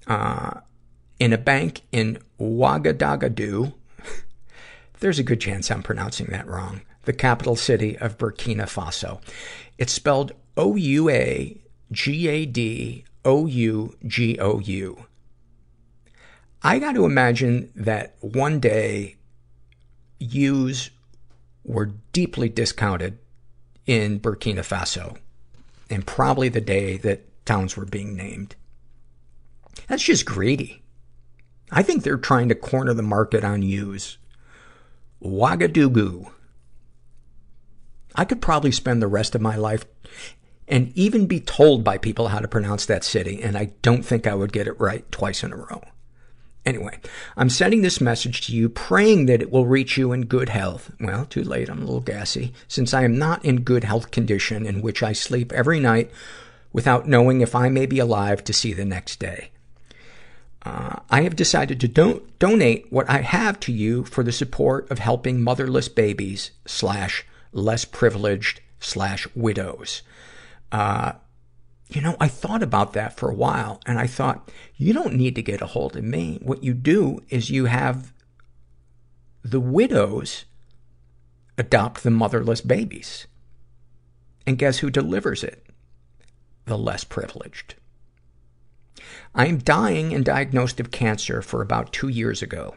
uh, in a bank in Ouagadougou. There's a good chance I'm pronouncing that wrong. The capital city of Burkina Faso. It's spelled O U A G A D O U G O U. I got to imagine that one day U's were deeply discounted in Burkina Faso, and probably the day that towns were being named. That's just greedy. I think they're trying to corner the market on U's. Ouagadougou. I could probably spend the rest of my life and even be told by people how to pronounce that city, and I don't think I would get it right twice in a row. Anyway, I'm sending this message to you, praying that it will reach you in good health. Well, too late, I'm a little gassy, since I am not in good health condition in which I sleep every night without knowing if I may be alive to see the next day. Uh, I have decided to don- donate what I have to you for the support of helping motherless babies slash less privileged slash widows. Uh, you know, I thought about that for a while, and I thought, you don't need to get a hold of me. What you do is you have the widows adopt the motherless babies. And guess who delivers it? The less privileged. I am dying and diagnosed of cancer for about two years ago.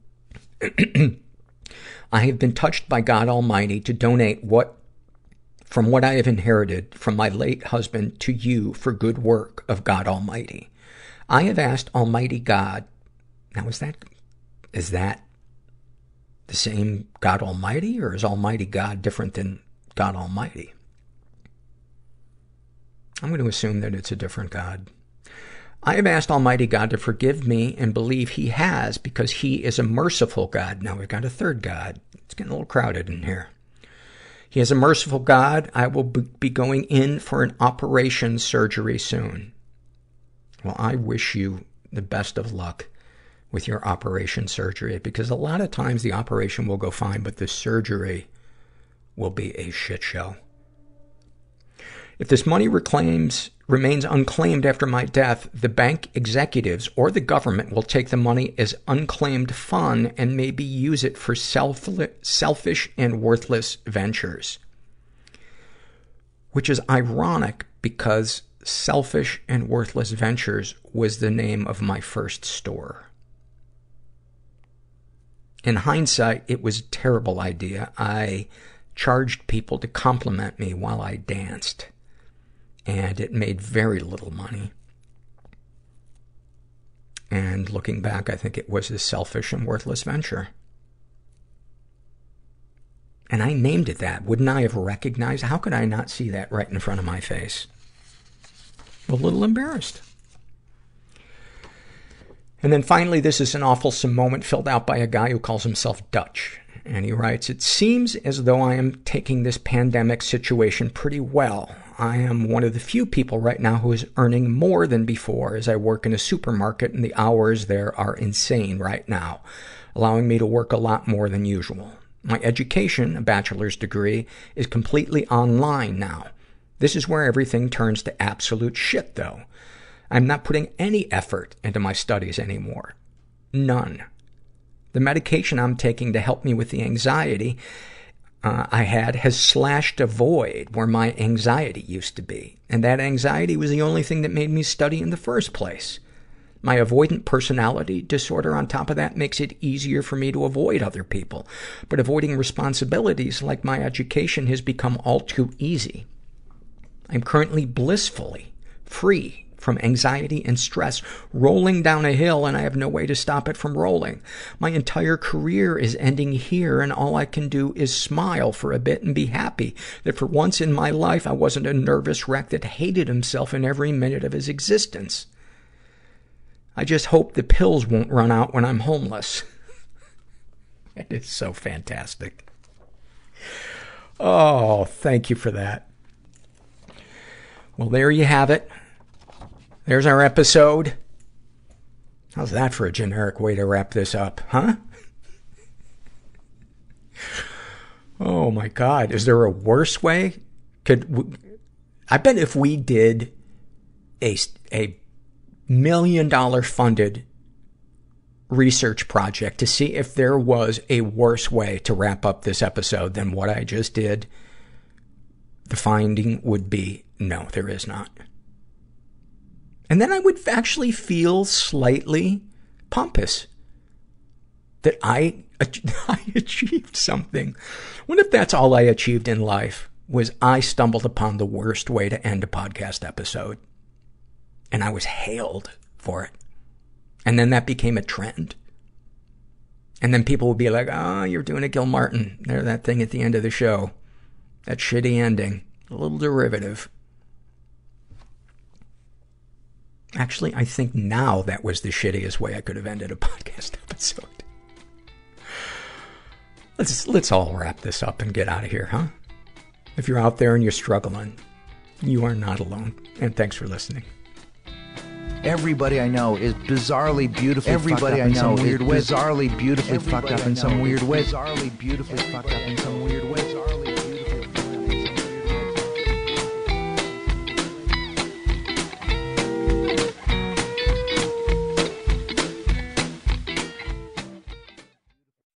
I have been touched by God Almighty to donate what from what I have inherited from my late husband to you for good work of God Almighty. I have asked Almighty God, now is that, is that the same God Almighty, or is Almighty God different than God Almighty? I'm going to assume that it's a different God. I have asked Almighty God to forgive me and believe He has, because He is a merciful God. Now we've got a third God. It's getting a little crowded in here. He is a merciful God. I will be going in for an operation surgery soon. Well, I wish you the best of luck with your operation surgery, because a lot of times the operation will go fine, but the surgery will be a shit show. If this money reclaims, remains unclaimed after my death, the bank executives or the government will take the money as unclaimed fun and maybe use it for self- selfish and worthless ventures. Which is ironic, because Selfish and Worthless Ventures was the name of my first store. In hindsight, it was a terrible idea. I charged people to compliment me while I danced, and it made very little money. And looking back, I think it was a selfish and worthless venture. And I named it that. Wouldn't I have recognized? How could I not see that right in front of my face? A little embarrassed. And then finally, this is an awfulsome moment filled out by a guy who calls himself Dutch. And he writes, it seems as though I am taking this pandemic situation pretty well. I am one of the few people right now who is earning more than before, as I work in a supermarket, and the hours there are insane right now, allowing me to work a lot more than usual. My education, a bachelor's degree, is completely online now. This is where everything turns to absolute shit, though. I'm not putting any effort into my studies anymore. None. The medication I'm taking to help me with the anxiety uh, I had has slashed a void where my anxiety used to be. And that anxiety was the only thing that made me study in the first place. My avoidant personality disorder on top of that makes it easier for me to avoid other people. But avoiding responsibilities like my education has become all too easy. I'm currently blissfully free from anxiety and stress, rolling down a hill, and I have no way to stop it from rolling. My entire career is ending here, and all I can do is smile for a bit and be happy that for once in my life I wasn't a nervous wreck that hated himself in every minute of his existence. I just hope the pills won't run out when I'm homeless. It is so fantastic. Oh, thank you for that. Well, there you have it. There's our episode. How's that for a generic way to wrap this up, huh? Oh my God. Is there a worse way? Could, I bet if we did a, a million dollar funded research project to see if there was a worse way to wrap up this episode than what I just did, the finding would be, no, there is not. And then I would actually feel slightly pompous that I, I achieved something. What if that's all I achieved in life, was I stumbled upon the worst way to end a podcast episode, and I was hailed for it. And then that became a trend. And then people would be like, oh, you're doing a Gil Martin. There, that thing at the end of the show. That shitty ending. A little derivative. Actually, I think now that was the shittiest way I could have ended a podcast episode. Let's, let's all wrap this up and get out of here, huh? If you're out there and you're struggling, you are not alone. And thanks for listening. Everybody I know is bizarrely beautifully Everybody fucked up I know in some weird way. Bizarrely beautifully Everybody fucked up in some weird way. Bizarrely beautifully fucked up in some